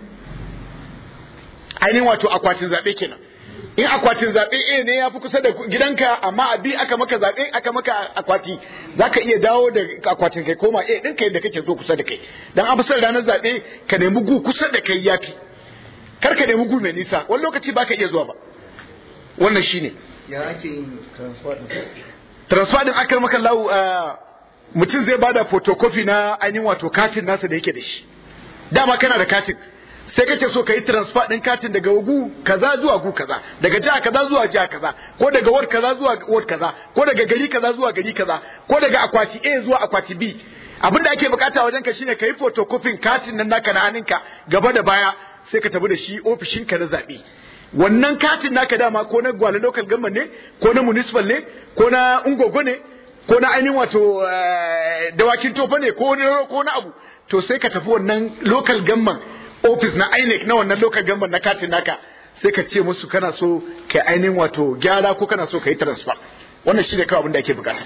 Ainihin wato akwatin zaɓe kenan. In akwatin zaɓe A ne ya fi kusa da gidanka amma a B aka maka zaɓe aka maka akwati za ka iya dawo da akwatin kai koma A ɗinka yadda kake zo kusa da kai. Dan an fi son ranar zaɓe ka nemi gu kusa da kai yafi. Kar ka nemi gu mai nisa wani lokaci ba ka iya zuwa ba. Wannan shine. Ya ake yin transfer din? Transfer din akar maka lau mutum zai bada photocopy na ainihin wato katin nasa da yake da shi. Dama kana da katin. Sai kace so ka yi transfer din katin daga gu kaza zuwa gu kaza, daga jiha kaza zuwa jiha kaza, ko daga ward kaza zuwa ward kaza, ko daga gari kaza zuwa gari kaza, ko daga akwati A zuwa akwati B. Abin da ake bukata wajen ka shine ka yi photocopy katin nan naka na hannunka gaba da baya sai ka tafi da shi ofishinka na zabe. Wannan katin naka dama ko na Gwale local government ne, ko na municipal ne, ko na Ungogo ne, ko na ainihin wato dawakin tofa ne, ko na ko na abu. To sai ka tafi wannan local government office na I N E C na wannan local government na katin naka sai ka ce musu kana so ka ainihin wato gyara ko kana so ka yi transfer. Wannan shine kawai abin da ake bukata.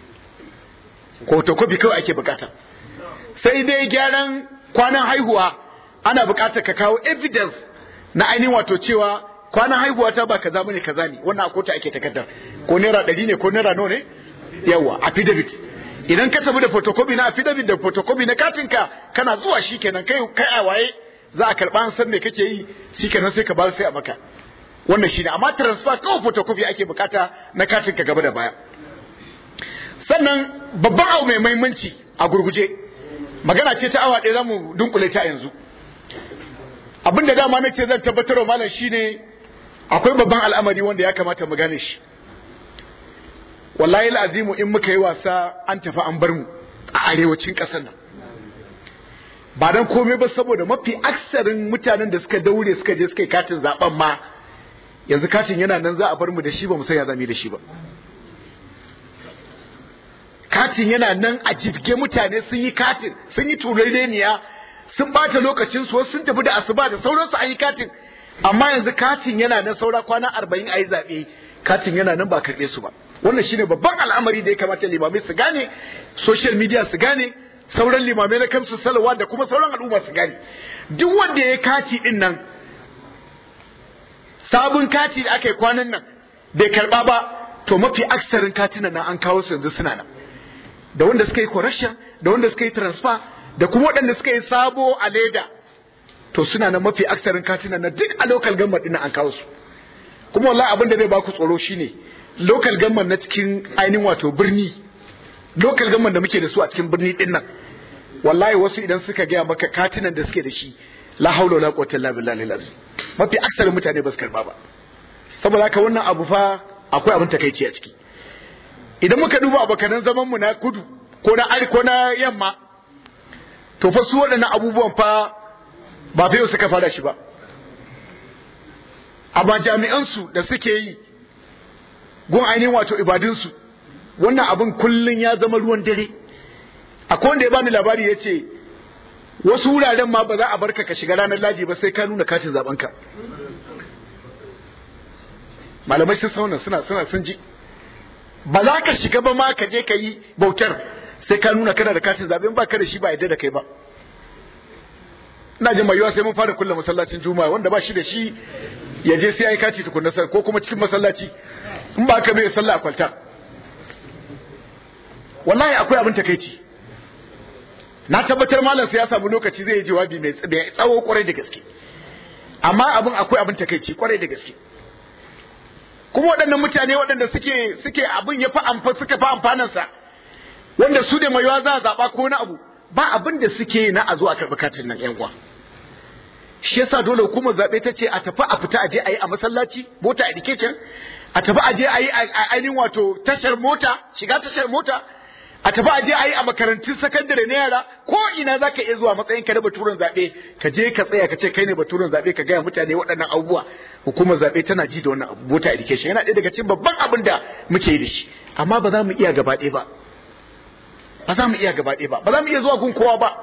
Ko photocopy kawai ake bukata. Sai dai gyaran kwanan haihuwa ana bukatar ka kawo evidence na ainihin wato cewa kwanan haihuwa ta ba kaza bane kaza ne wannan a kotu ake takardar ko naira ɗari ne ko naira nawa ne yawa affidavit idan ka tafi da photocopy na affidavit da photocopy na katinka kana zuwa shikenan kai kai a waye za a karɓa an san me kake yi shikenan sai ka bar sai a maka wannan shine. Amma transfer kawai photocopy ake bukata na katin ka gaba da baya. Sannan babban abu mai muhimmanci a gurguje, magana ce ta awa ɗaya zamu dunkule ta yanzu. Abin da dama nace zan tabbatar wa malam shine akwai babban al'amari wanda ya kamata mu gane shi. Wallahi al'azimu in muka yi wasa an tafi an bar mu a arewacin ƙasar nan. Ba dan komai ba saboda mafi aksarin mutanen da suka daure suka je suka yi katin zaben ma yanzu katin yana nan za a bar mu da shi ba mu san ya zame da shi ba. Katin yana nan a jibge, mutane sun yi katin, sun yi turareniya, sun bata lokacin su, sun tafi da asuba da sauransu an yi katin, amma yanzu katin yana nan saura kwana arba'in a yi zaɓe, katin yana nan ba karɓe su ba. Wannan shine babban al'amari da ya kamata limamai su gane, social media su gane, sauran limamai na kamsu salawa da kuma sauran al'umma su gane. Duk wanda ya yi kati din nan, sabon kati da aka yi kwanan nan bai karɓa ba, to mafi aksarin katinan nan an kawo su yanzu suna nan. Da wanda suka yi correction, da wanda suka yi transfer, da kuma waɗanda suka yi sabo a leda, to suna nan mafi aksarin katinan na duk a local government ɗin an kawo su. Kuma wallahi abin da zai baku tsoro shine local government na cikin ainihin wato birni, local government da muke da su a cikin birni ɗin nan, wallahi wasu idan suka gaya maka katinan da suke da shi, la haula wala quwwata illa billahi lazim, mafi aksarin mutane ba su karba ba. Saboda haka wannan abu fa akwai abin takeici a ciki. Idan muka duba abokanan zaman mu na kudu ko na ari ko na yamma, to fa su waɗannan abubuwan fa ba fa yau suka fara shi ba. Amma jami'an su da suke yi gun ainihin wato ibadun su, wannan abin kullun ya zama ruwan dare. Akwai wanda ya bani labari ya ce wasu wuraren ma ba za a barka ka shiga ranar laji ba sai ka nuna katin zaben ka. Malamai sun sauna suna suna sun ji. Ba za ka shiga ba ma ka je ka yi bautar sai ka nuna kana da katin zaɓe, ba ka da shi ba yadda da kai ba. Ina jin mai yiwa sai mun fara kulle masallacin juma'a, wanda ba shi da shi ya je sai ya yi kati tukunna sai ko kuma cikin masallaci, in ba ka bai sallah a kwalta. Wallahi akwai abin takeici. Na tabbatar malam sai ya samu lokaci zai yi jawabi mai tsawo kwarai da gaske, amma abin akwai abin takeici kwarai da gaske. Kuma waɗannan mutane waɗanda suke suke abin ya fi amfa suka fi amfanansa, wanda su da maiwa za a zaɓa ko wani abu, ba abin da suke na a zo a karɓi katin nan ƴan uwa. Shi yasa dole hukumar zaɓe ta ce a tafi a fita a je a yi a masallaci, mota education, a tafi a je a yi a ainihin wato tashar mota, shiga tashar mota, a tafi a je a yi a makarantun sakandare na yara, ko ina za ka iya zuwa matsayin ka na baturen zaɓe, ka je ka tsaya ka ce kai ne baturen zaɓe, ka gaya mutane waɗannan abubuwa. Hukumar zaɓe tana ji da wannan abu, mota education yana ɗaya daga cikin babban abin da muke yi da shi, amma ba za mu iya gaba ɗaya ba. Ba za mu iya gaba ɗaya ba, ba za mu iya zuwa gun kowa ba.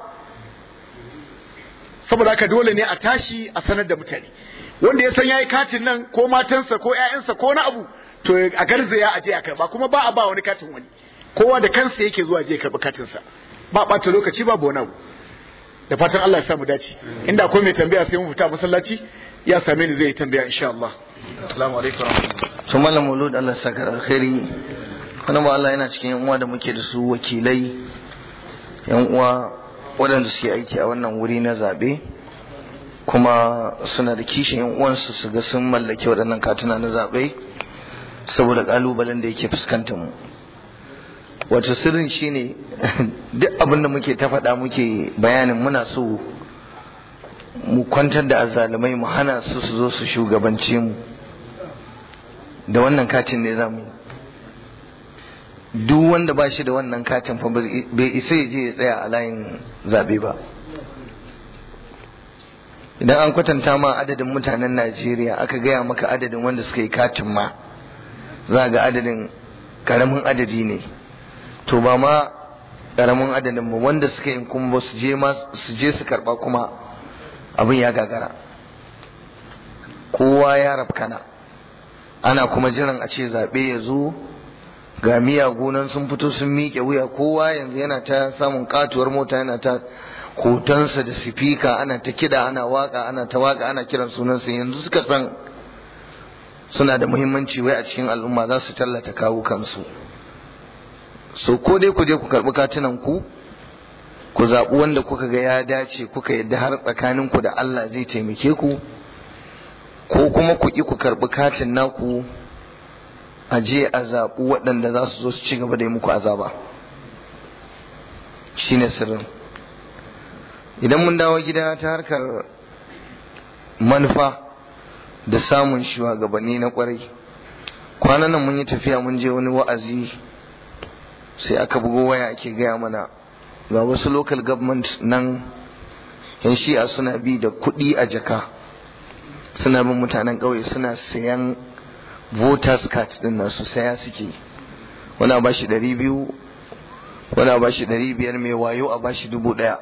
Saboda haka dole ne a tashi a sanar da mutane. Wanda ya san yayi katin nan ko matansa ko ƴaƴansa ko wani abu, to a garzaya a je a karɓa, kuma ba a ba wani katin wani. Kowa da kansa yake zuwa je karɓi katinsa, ba ɓata lokaci babu wani abu. Da fatan Allah ya samu dace. Inda akwai mai tambaya sai mun fita masallaci, ya same ni zai yi tambaya insha Allah. Assalamu alaikum. To mallam Maulud, Allah ya saka alkhairi. Wannan ba Allah yana cikin yan uwa da muke da su wakilai, yan uwa waɗanda suke aiki a wannan wuri na zabe, kuma suna da kishin yan uwansu su ga sun mallake waɗannan katuna na zabe saboda kalubalen da yake fuskantar mu. Wato sirrin shine duk abin da muke ta faɗa muke bayanin muna so mu kwantar da azzalumai, mu hana su su zo su shugabance mu da wannan katin ne zamu. Duk wanda ba shi da wannan katin fa bai isa ya je ya tsaya a layin zabe ba. Idan an kwatanta ma adadin mutanen Najeriya aka gaya maka adadin wanda suka yi katin ma, za ga adadin karamin adadi ne. To ba ma karamin adadin mu wanda suka yi kuma su je ma su je su karba kuma abin ya gagara. Kowa ya rafkana, ana kuma jiran a ce zabe ya zo, ga miyagu nan sun fito sun miƙe wuya, kowa yanzu yana ta samun katuwar mota, yana ta hotonsa da sifika, ana ta kida, ana waka, ana ta waka, ana kiran sunansa. Yanzu suka san suna da muhimmanci wai a cikin al'umma, za su tallata kawo kansu. So ko dai ku je ku karɓi katunan ku, ku zaɓi wanda kuka ga ya dace, kuka yadda har tsakaninku da Allah zai taimake ku, ko kuma ku ƙi ku karɓi katin naku a je a zaɓi waɗanda za su zo su ci gaba da yi muku azaba. Shi ne sirrin. Idan mun dawo gida ta harkar manufa da samun shugabanni na ƙwarai, kwanan nan mun yi tafiya mun je wani wa'azi, sai aka bugo waya ake gaya mana ga wasu local government nan yan shi'a suna bi da kuɗi a jaka, suna bin mutanen ƙauye suna sayan voters card din nan, su saya suke, wani a bashi ɗari biyu, wani a bashi ɗari biyar, mai wayo a bashi dubu ɗaya.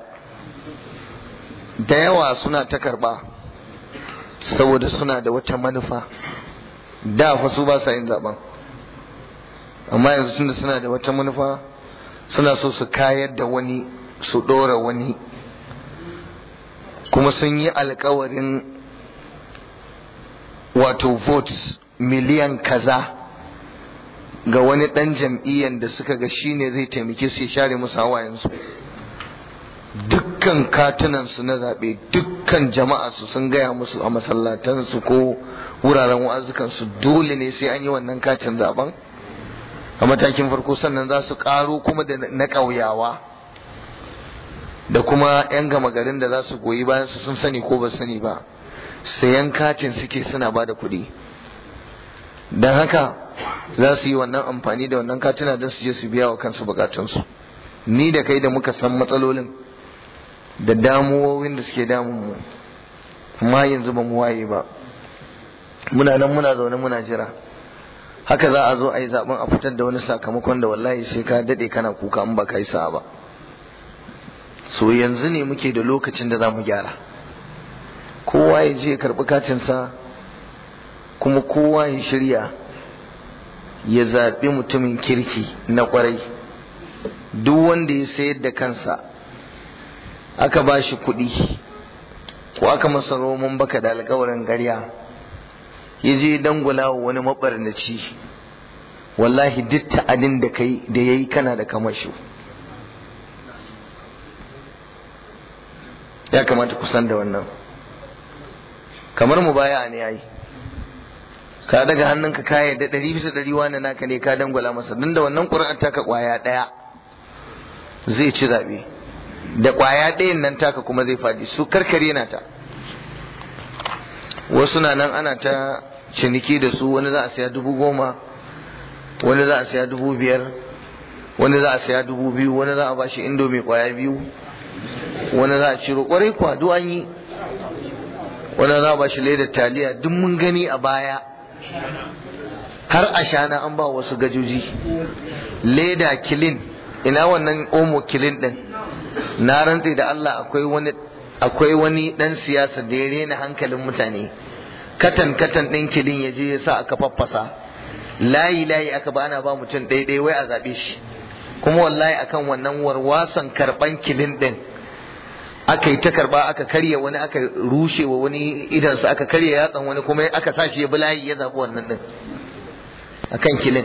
Da yawa suna ta karɓa saboda suna da wata manufa. Da fa su ba sa yin zaben, amma yanzu tunda suna da wata manufa, suna so su kayar da wani, su ɗora wani, kuma sun yi alkawarin wato votes miliyan kaza ga wani ɗan jam'iyyar da suka ga shine zai taimake su ya share musu hawayensu. Dukkan katunansu na zaɓe, dukkan jama'a su sun gaya musu a masallatansu ko wuraren wa'azukansu dole ne sai an yi wannan katin zaben a matakin farko, sannan za su ƙaro kuma da na ƙauyawa da kuma 'yan gama garin da za su goyi bayan su, sun sani ko ba sani ba, sayan katin suke suna ba da kuɗi. Don haka za su yi wannan amfani da wannan katina don su je su biya wa kansu bukatunsu. Ni da kai da muka san matsalolin da damuwowin da suke damun mu, kuma yanzu ba mu waye ba, muna nan muna zaune muna jira. Haka za a zo a yi zaben a fitar da wani sakamakon da wallahi sai ka daɗe kana kuka in ba ka yi sa'a ba. So yanzu ne muke da lokacin da za mu gyara. Kowa ya je ya karɓi katinsa, kuma kowa ya shirya ya zaɓi mutumin kirki na ƙwarai. Duk wanda ya sayar da kansa aka ba shi kuɗi ko aka masa roman baka da alƙawarin ƙarya, ya je dangula wa wani maɓarnaci, wallahi duk ta'adin da kai da yayi kana da kamasho. Ya kamata ku san da wannan. Kamar mu baya ne yayi, ka daga hannunka ka yarda ɗari bisa ɗari wani naka ne, ka dangwala masa, don da wannan ƙuri'ar taka ƙwaya ɗaya zai ci zaɓe, da ƙwaya ɗayan nan taka kuma zai faɗi. Su karkare na ta, wasu na nan ana ta ciniki da su, wani za a saya dubu goma, wani za a saya dubu biyar, wani za a saya dubu biyu, wani za a ba shi indomi ƙwaya biyu, wani za a ciro ƙwarai kwa duk an yi, wani za a ba shi ledar taliya, duk mun gani a baya. Har a shana an ba wasu gajoji leda kilin. Ina wannan omo kilin din? Na rantse da Allah akwai wani akwai wani dan siyasa da ya rena hankalin mutane, katan katan din kilin ya je ya sa aka faffasa, layi layi aka ba ana ba mutum ɗaya wai a zaɓe shi. Kuma wallahi akan wannan warwasan karɓan kilin din aka yi ta karba, aka karya wani, aka rushe wa wani idansa, aka karya yatsan wani, kuma aka sa shi ya bi layi ya zaɓi wannan din akan kilin.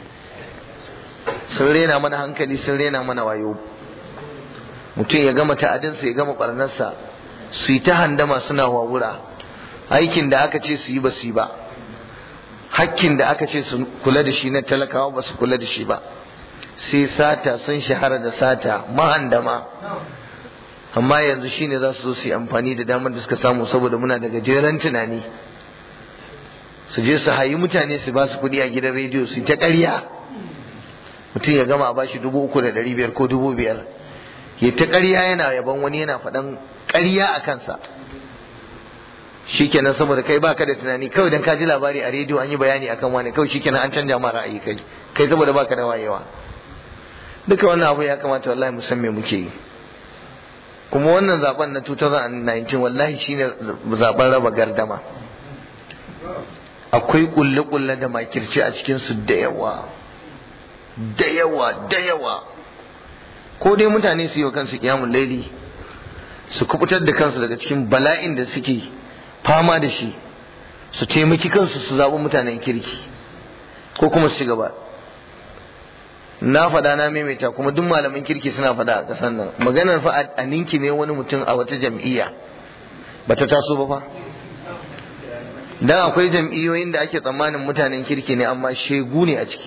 Sun rena mana hankali, sun rena mana wayo. Mutum ya gama ta'adinsa, ya gama barnarsa, su yi ta handama suna wawura. Aikin da aka ce su yi ba su yi ba, hakkin da aka ce su kula da shi na talakawa ba su kula da shi ba, sai sata, sun shahara da sata, mahandama. Amma yanzu shine za su zo su yi amfani da damar da suka samu, saboda muna da gajeren tunani, su je su hayi mutane, su ba su kuɗi a gidan rediyo, su yi ta ƙarya. Mutum ya gama a bashi dubu uku da ɗari biyar ko dubu biyar, ya ta ƙarya yana yaban wani, yana faɗan ƙarya a kansa. Shikenan saboda kai baka da tunani, kawai dan ka ji labari a rediyo an yi bayani akan wani, kawai shikenan an canja ma ra'ayi kai kai saboda baka da wayewa. Duka wannan abu ya kamata wallahi mu san me muke yi. Kuma wannan zaben na dubu biyu da sha tara wallahi shine zaben raba gardama. Akwai kulle-kulle da makirci a cikin su da yawa da yawa da yawa. Ko dai mutane su yi wa kansu kiyamul laili, su kubutar da kansu daga cikin bala'in da suke fama da shi, su taimaki kansu su zaɓi mutanen kirki, ko kuma su ci gaba. na faɗa na maimaita kuma duk malaman kirki suna faɗa a ƙasar nan, maganar fa a ninki ne wani mutum a wata jam'iyya ba ta taso ba fa. Dan akwai jam'iyyoyin da ake tsammanin mutanen kirki ne amma shegu ne a ciki.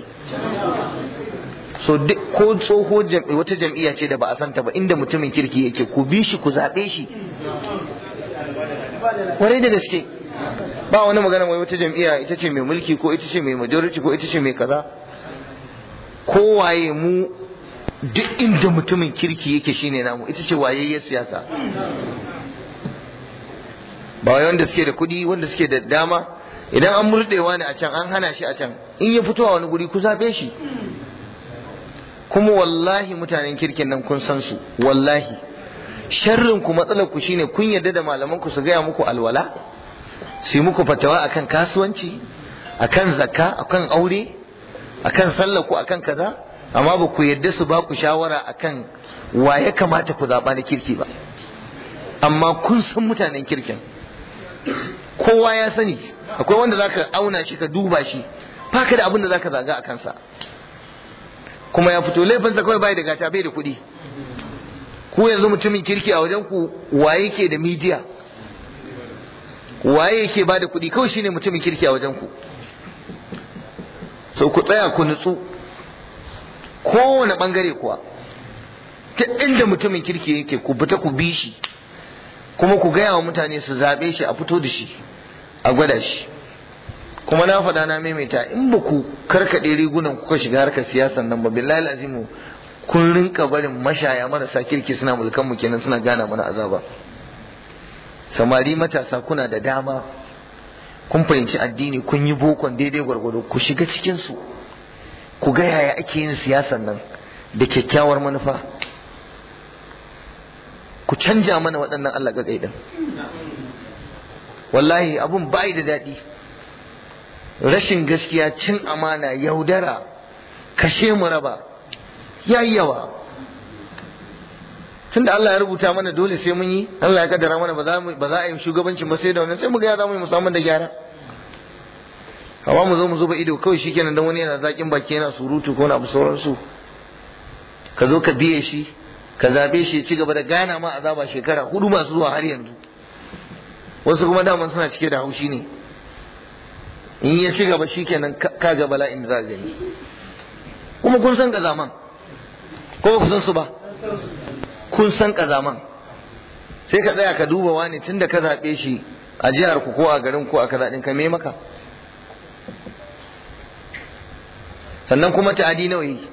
So ko tsoho wata jam'iyya ce da ba a santa ba, inda mutumin kirki yake ku bi shi ku zaɓe shi. Kwarai da gaske ba wani magana wai wata jam'iyya ita ce mai mulki ko ita ce mai majority ko ita ce mai kaza. Kowaye mu duk inda mutumin kirki yake shine namu, ita ce wayayyar siyasa. Ba wai wanda suke da kuɗi wanda suke da dama, idan an murɗewa ne a can an hana shi a can, in ya fito a wani guri ku zaɓe shi. Kuma wallahi mutanen kirkin nan kun san su, wallahi sharrin ku matsalar ku shine kun yarda da malaman ku su gaya muku alwala, su yi muku fatawa akan kasuwanci, akan zakka, akan aure, akan sallah ko akan kaza, amma ba ku yarda su ba ku shawara akan wa ya kamata ku zaɓa na kirki ba. Amma kun san mutanen kirkin, kowa ya sani. Akwai wanda zaka auna shi ka duba shi, baka da abin da zaka zaga a kansa, kuma ya fito laifinsa kawai bai da gata, bai da kuɗi. Ku yanzu mutumin kirki a wajen ku waye ke da media, waye ke ba da kuɗi, kawai shine mutumin kirki a wajen ku. So ku tsaya ku nutsu, kowane bangare kuwa, ta inda mutumin kirki yake ku fita ku bi shi, kuma ku gaya wa mutane su zaɓe shi, a fito da shi a gwada shi. Kuma na faɗa na maimaita, in ba ku karkaɗe rigunan kuka shiga harkar siyasan nan ba, billahi azimu kun rinka barin mashaya marasa kirki suna mulkan mu kenan, suna gana mana azaba. Samari matasa kuna da dama, kun fahimci addini, kun yi bokon daidai gwargwado, ku shiga cikin su, ku ga yaya ake yin siyasan nan da kyakkyawar manufa. Ku canja mana waɗannan Allah gatsai din. Wallahi abun bai da daɗi. Rashin gaskiya, cin amana, yaudara, kashe mu raba yayi yawa. Tunda Allah ya rubuta mana dole sai mun yi, Allah ya kaddara mana ba za mu ba za a yi shugabancin ba sai da wannan, sai mu ga ya za mu yi musamman da gyara. Hawa mu zo mu zuba ido kawai shikenan dan wani yana zakin baki yana surutu ko na abu sauransu, ka zo ka biye shi, ka zabe shi ya ci gaba da gana ma azaba shekara hudu masu zuwa har yanzu. Wasu kuma daman suna cike da haushi ne, in ya ci gaba shikenan ka ga bala'in da za gani. Kuma kun san kazaman ko ba ku san su ba? Kun san kazaman. Sai ka tsaya ka duba wani tunda ka zabe shi a jihar ku ko a garin ku a kaza din ka me maka. Sannan kuma ta'adi nawa yi.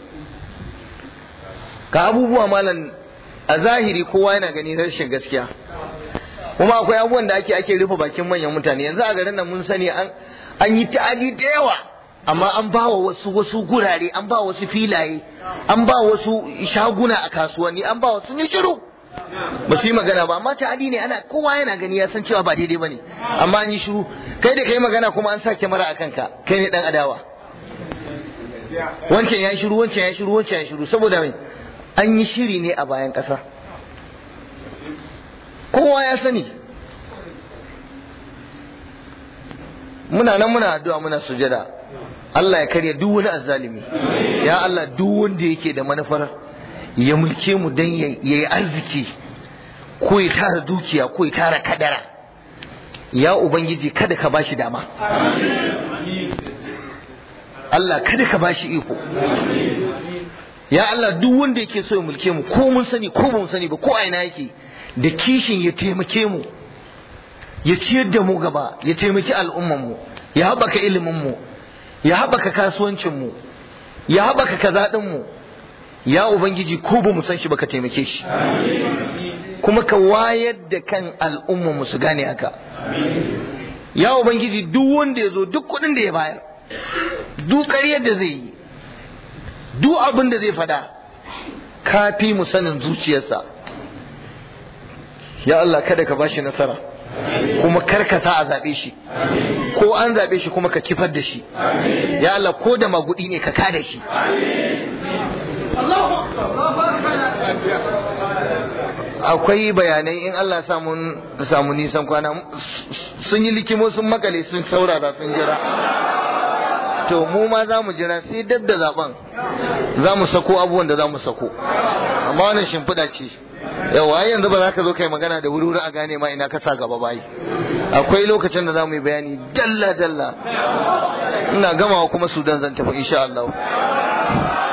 Ka abubuwa malam a zahiri kowa yana gani rashin gaskiya, kuma akwai abubuwan da ake ake rufe bakin manyan mutane. Yanzu a garin nan mun sani an an yi ta'adi da yawa, amma an ba wa wasu wasu gurare, an ba wasu filaye, an ba wasu shaguna a kasuwanni, an ba wasu ne shiru ba su yi magana ba. Amma ta'adi ne, ana kowa yana gani ya san cewa ba daidai bane, amma an yi shiru. Kai da kai magana kuma an sa kyamara a kanka, kai ne dan adawa. Wancan ya shiru, wancan ya shiru, wancan ya shiru, saboda mai an yi shiri ne a bayan ƙasa, kowa ya sani. Muna nan muna addu'a muna sujada, Allah ya karya duk wani azzalimi. Ya Allah, duk wanda yake da manufar ya mulke mu dan ya yi arziki ko ya tara dukiya ko ya tara kadara, ya ubangiji kada ka bashi dama. Allah kada ka bashi iko. Ya Allah, duk wanda yake so ya mulke mu, ko mun sani ko ba mun sani ba, ko a ina yake da kishin ya taimake mu, ya ciyar da mu gaba, ya taimaki al'umman mu, ya haɓaka ilimin mu, ya haɓaka kasuwancin mu, ya haɓaka kaza din mu. Ya ubangiji, ko ba mu san shi ba ka taimake shi, kuma ka wayar da kan al'umman mu su gane haka. Ya ubangiji, duk wanda ya zo, duk kuɗin da ya bayar, duk ƙaryar da zai yi, duk abin da zai fada, kafi mu sanin zuciyarsa. Ya Allah, kada ka bashi nasara, kuma karkata a zaɓe shi, ko an zaɓe shi kuma ka kifar da shi. Ya Allah, ko da magudi ne ka kada shi. Akwai bayanai, in Allah samu samu nisan kwana, sun yi likimo sun makale sun saurara sun jira. to mu ma za mu jira sai dab da zaben za mu sako abubuwan da za mu sako, amma wannan shimfiɗa ce. Yawa yanzu ba za ka zo kai magana da wuri-wuri a gane ma ina ka sa gaba bayi. Akwai lokacin da za mu yi bayani dalla-dalla. Ina gamawa kuma Sudan zan tafi insha Allah.